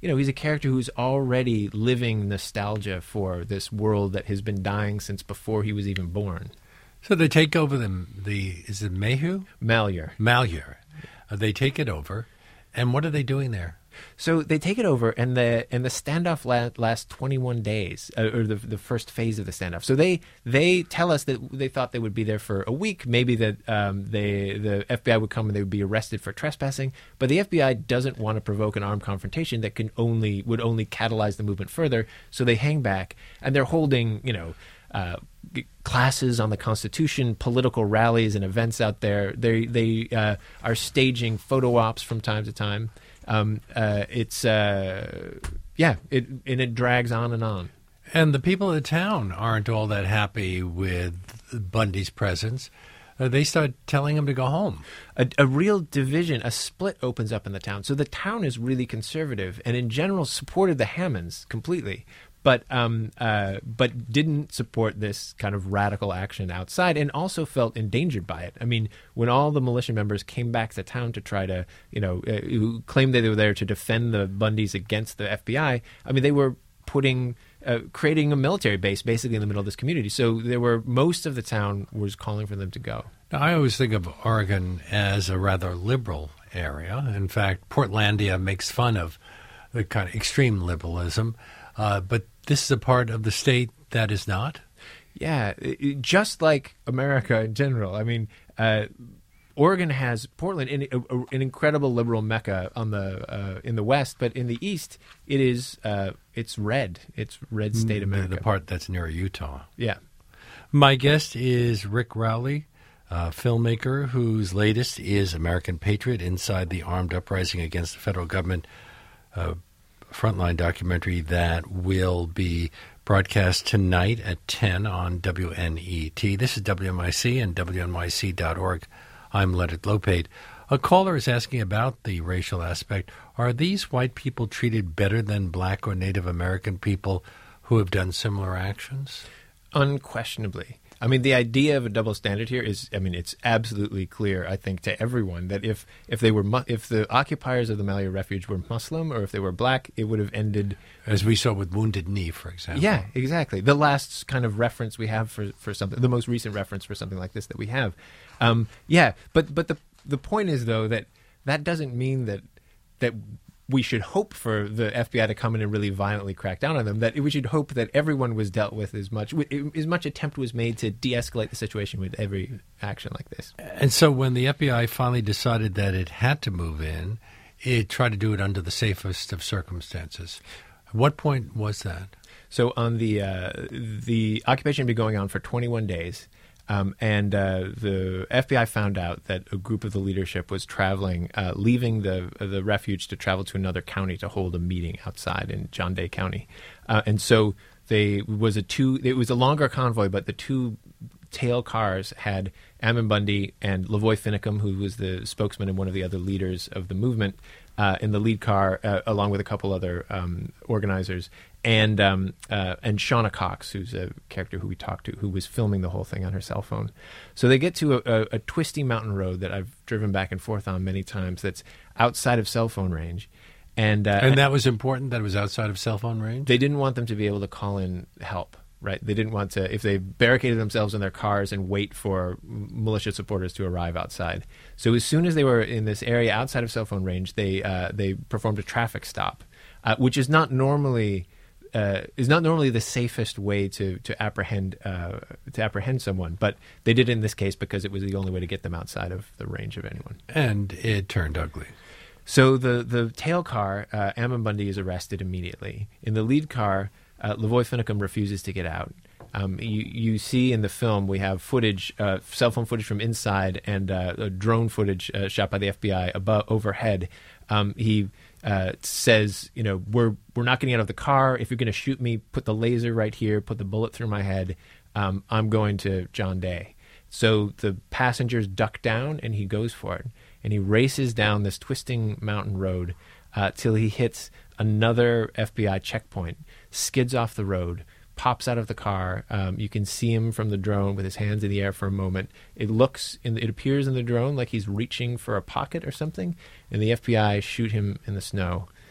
you know, he's a character who's already living nostalgia for this world that has been dying since before he was even born.
So they take over the, the is it Mayhew?
Malheur.
Malheur. Uh, they take it over. And what are they doing there?
So they take it over, and the and the standoff la- lasts twenty-one days, uh, or the the first phase of the standoff. So they they tell us that they thought they would be there for a week, maybe that um, they the F B I would come and they would be arrested for trespassing. But the F B I doesn't want to provoke an armed confrontation that can only would only catalyze the movement further. So they hang back, and they're holding, you know, uh, classes on the Constitution, political rallies and events out there. They they uh, are staging photo ops from time to time. Um, uh, it's uh, yeah, it and it drags on and on.
And the people of the town aren't all that happy with Bundy's presence. Uh, they start telling him to go home.
A, a real division, a split opens up in the town. So the town is really conservative, and in general supported the Hammonds completely. But um, uh, but didn't support this kind of radical action outside, and also felt endangered by it. I mean, when all the militia members came back to town to try to, you know, uh, who claimed that they were there to defend the Bundys against the F B I, I mean, they were putting, uh, creating a military base basically in the middle of this community. So there were, most of the town was calling for them to go.
Now, I always think of Oregon as a rather liberal area. In fact, Portlandia makes fun of the kind of extreme liberalism. Uh, but this is a part of the state that is not?
Yeah, it, just like America in general. I mean, uh, Oregon has Portland, in, a, a, an incredible liberal mecca on the uh, in the west, but in the east, it is uh, it's red. It's red state America.
The, the part that's near Utah.
Yeah.
My guest is Rick Rowley, a filmmaker whose latest is American Patriot, Inside the Armed Uprising Against the Federal Government, uh, Frontline documentary that will be broadcast tonight at ten on W N E T. This is W N Y C and W N Y C dot org. I'm Leonard Lopate. A caller is asking about the racial aspect. Are these white people treated better than black or Native American people who have done similar actions?
Unquestionably. I mean, the idea of a double standard here is, I mean, it's absolutely clear, I think, to everyone that if, if they were mu- if the occupiers of the Malheur Refuge were Muslim or if they were black, it would have ended.
As we saw with Wounded Knee, for example.
Yeah, exactly. The last kind of reference we have for, for something, the most recent reference for something like this that we have. Um, yeah, but but the the point is, though, that that doesn't mean that that we should hope for the F B I to come in and really violently crack down on them, that we should hope that everyone was dealt with as much, as much attempt was made to de-escalate the situation with every action like this.
And so when the F B I finally decided that it had to move in, it tried to do it under the safest of circumstances. At what point was that?
So on the, uh, the occupation had been going on for twenty-one days. Um, and uh, the F B I found out that a group of the leadership was traveling, uh, leaving the the refuge to travel to another county to hold a meeting outside in John Day County. Uh, and so they was a two. It was a longer convoy, but the two tail cars had Ammon Bundy and Lavoy Finicum, who was the spokesman and one of the other leaders of the movement, uh, in the lead car, uh, along with a couple other um, organizers. And um, uh, and Shauna Cox, who's a character who we talked to, who was filming the whole thing on her cell phone. So they get to a, a, a twisty mountain road that I've driven back and forth on many times that's outside of cell phone range. And, uh,
and that was important, that it was outside of cell phone range?
They didn't want them to be able to call in help, right? They didn't want to, if they barricaded themselves in their cars and wait for militia supporters to arrive outside. So as soon as they were in this area outside of cell phone range, they, uh, they performed a traffic stop, uh, which is not normally... Uh, is not normally the safest way to to apprehend uh, to apprehend someone, but they did it in this case because it was the only way to get them outside of the range of anyone.
And it turned ugly.
So the the tail car, uh, Ammon Bundy is arrested immediately. In the lead car, uh, Lavoy Finicum refuses to get out. Um, you you see in the film we have footage, uh, cell phone footage from inside, and uh, a drone footage uh, shot by the F B I above overhead. Um, he uh, says, you know, we're we're not getting out of the car. If you're going to shoot me, put the laser right here, put the bullet through my head. Um, I'm going to John Day. So the passengers duck down, and he goes for it. And he races down this twisting mountain road uh, till he hits another F B I checkpoint, skids off the road, pops out of the car. Um, you can see him from the drone with his hands in the air for a moment. It looks, in the, it appears in the drone like he's reaching for a pocket or something, and the F B I shoot him in the snow.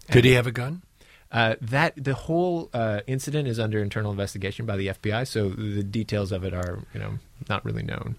Did he have a gun?
Uh, that the whole uh, incident is under internal investigation by the F B I, so the details of it are, you know, not really known.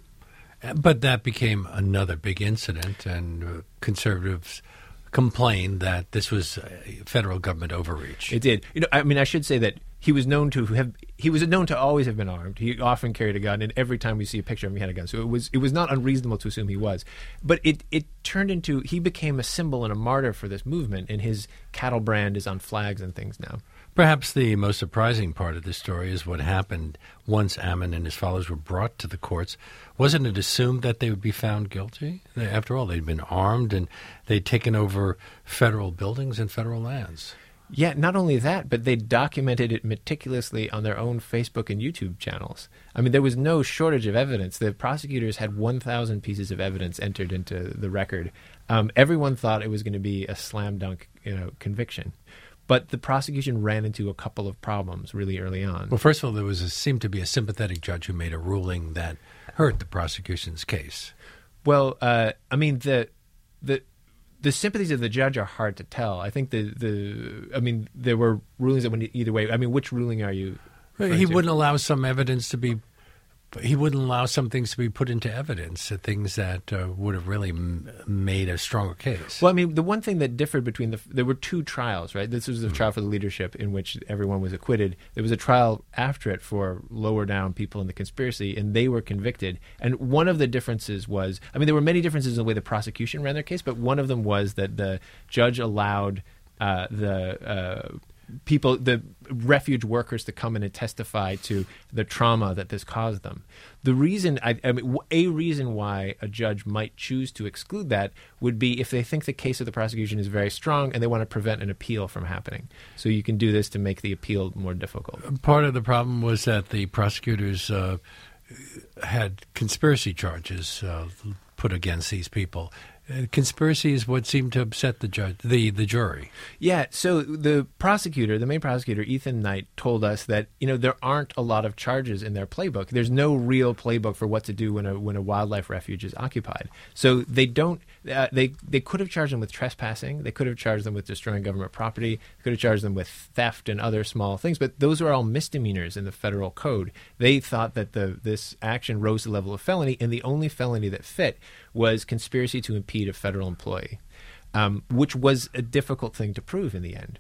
But that became another big incident, and uh, conservatives complained that this was a federal government overreach.
It did. You know, I mean, I should say that he was known to have he was known to always have been armed. He often carried a gun, and every time we see a picture of him, he had a gun. So it was it was not unreasonable to assume he was. But it it turned into he became a symbol and a martyr for this movement, and his cattle brand is on flags and things now.
Perhaps the most surprising part of this story is what happened once Ammon and his followers were brought to the courts. Wasn't it assumed that they would be found guilty? They, after all, they'd been armed and they'd taken over federal buildings and federal lands.
Yeah, not only that, but they documented it meticulously on their own Facebook and YouTube channels. I mean, there was no shortage of evidence. The prosecutors had one thousand pieces of evidence entered into the record. Um, everyone thought it was going to be a slam dunk, you know, conviction. But the prosecution ran into a couple of problems really early on.
Well, first of all, there was a, seemed to be a sympathetic judge who made a ruling that hurt the prosecution's case.
Well, uh, I mean, the the the sympathies of the judge are hard to tell. I think the the I mean, there were rulings that went either way. I mean, which ruling are you?
He
to?
wouldn't allow some evidence to be. He wouldn't allow some things to be put into evidence, uh, things that uh, would have really m- made a stronger case.
Well, I mean, the one thing that differed between the – there were two trials, right? This was the mm-hmm. trial for the leadership in which everyone was acquitted. There was a trial after it for lower down people in the conspiracy, and they were convicted. And one of the differences was – I mean, there were many differences in the way the prosecution ran their case, but one of them was that the judge allowed uh, the uh, – people, the refuge workers to come in and testify to the trauma that this caused them. The reason, I, I mean, a reason why a judge might choose to exclude that would be if they think the case of the prosecution is very strong and they want to prevent an appeal from happening. So you can do this to make the appeal more difficult.
Part of the problem was that the prosecutors uh, had conspiracy charges uh, put against these people. Uh, conspiracy is what seemed to upset the judge, the, the jury.
Yeah, so the prosecutor, the main prosecutor, Ethan Knight, told us that, you know, there aren't a lot of charges in their playbook. There's no real playbook for what to do when a when a wildlife refuge is occupied. So they don't uh, they they could have charged them with trespassing. They could have charged them with destroying government property. They could have charged them with theft and other small things. But those are all misdemeanors in the federal code. They thought that the this action rose to the level of felony, and the only felony that fit was conspiracy to impede a federal employee, um, which was a difficult thing to prove in the end.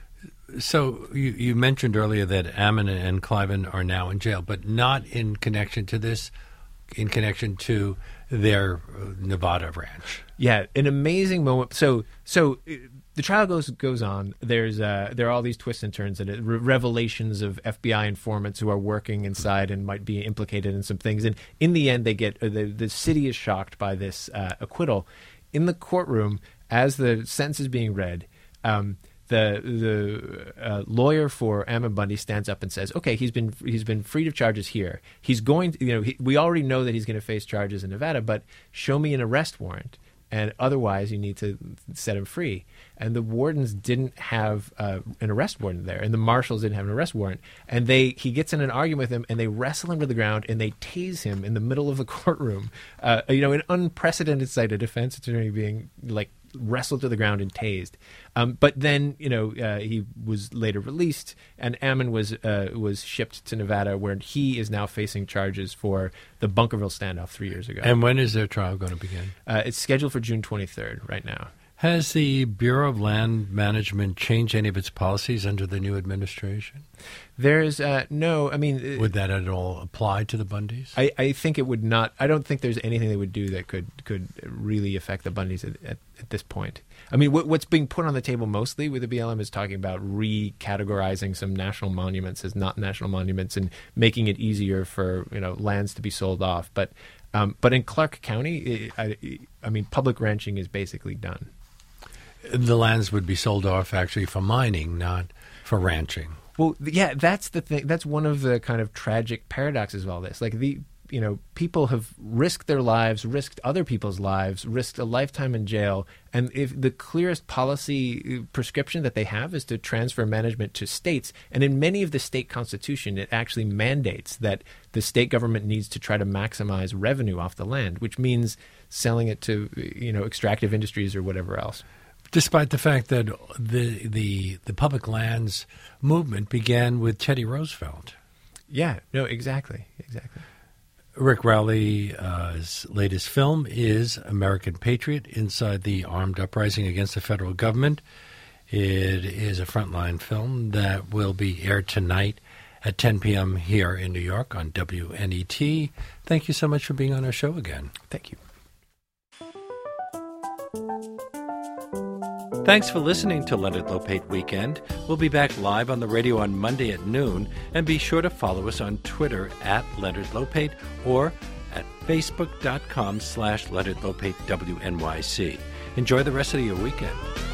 So you, you mentioned earlier that Ammon and Cliven are now in jail, but not in connection to this, in connection to their Nevada ranch.
Yeah, an amazing moment. So, so the trial goes goes on. There's uh, there are all these twists and turns and re- revelations of F B I informants who are working inside and might be implicated in some things. And in the end, they get uh, the the city is shocked by this uh, acquittal. In the courtroom, as the sentence is being read, um, the the uh, lawyer for Ammon Bundy stands up and says, "Okay, he's been he's been freed of charges here. He's going to, you know, he, we already know that he's going to face charges in Nevada, but show me an arrest warrant, and otherwise you need to set him free." And the wardens didn't have uh, an arrest warrant there, and the marshals didn't have an arrest warrant. And they he gets in an argument with them, and they wrestle him to the ground, and they tase him in the middle of the courtroom. Uh, you know, an unprecedented sight, a defense attorney being like wrestled to the ground and tased. Um, but then, you know, uh, he was later released, and Ammon was uh, was shipped to Nevada, where he is now facing charges for the Bunkerville standoff three years ago.
And when is their trial going to begin?
Uh, it's scheduled for June twenty-third right now.
Has the Bureau of Land Management changed any of its policies under the new administration?
There's uh, no, I mean...
Would that at all apply to the Bundys?
I, I think it would not. I don't think there's anything they would do that could, could really affect the Bundys at, at, at this point. I mean, what, what's being put on the table mostly with the B L M is talking about recategorizing some national monuments as not national monuments and making it easier for, you know, lands to be sold off. But um, but in Clark County, I, I mean, public ranching is basically done.
The lands would be sold off actually for mining, not for ranching.
Well, yeah, that's the thing. That's one of the kind of tragic paradoxes of all this. Like, the, you know, people have risked their lives, risked other people's lives, risked a lifetime in jail. And if the clearest policy prescription that they have is to transfer management to states, and in many of the state constitution, it actually mandates that the state government needs to try to maximize revenue off the land, which means selling it to, you know, extractive industries or whatever else.
Despite the fact that the the the public lands movement began with Teddy Roosevelt.
Yeah, no, exactly, exactly.
Rick Rowley's latest film is American Patriot, Inside the Armed Uprising Against the Federal Government. It is a frontline film that will be aired tonight at ten p.m. here in New York on W N E T. Thank you so much for being on our show again.
Thank you.
Thanks for listening to Leonard Lopate Weekend. We'll be back live on the radio on Monday at noon, and be sure to follow us on Twitter at Leonard Lopate or at facebook.com slash Leonard Lopate W N Y C. Enjoy the rest of your weekend.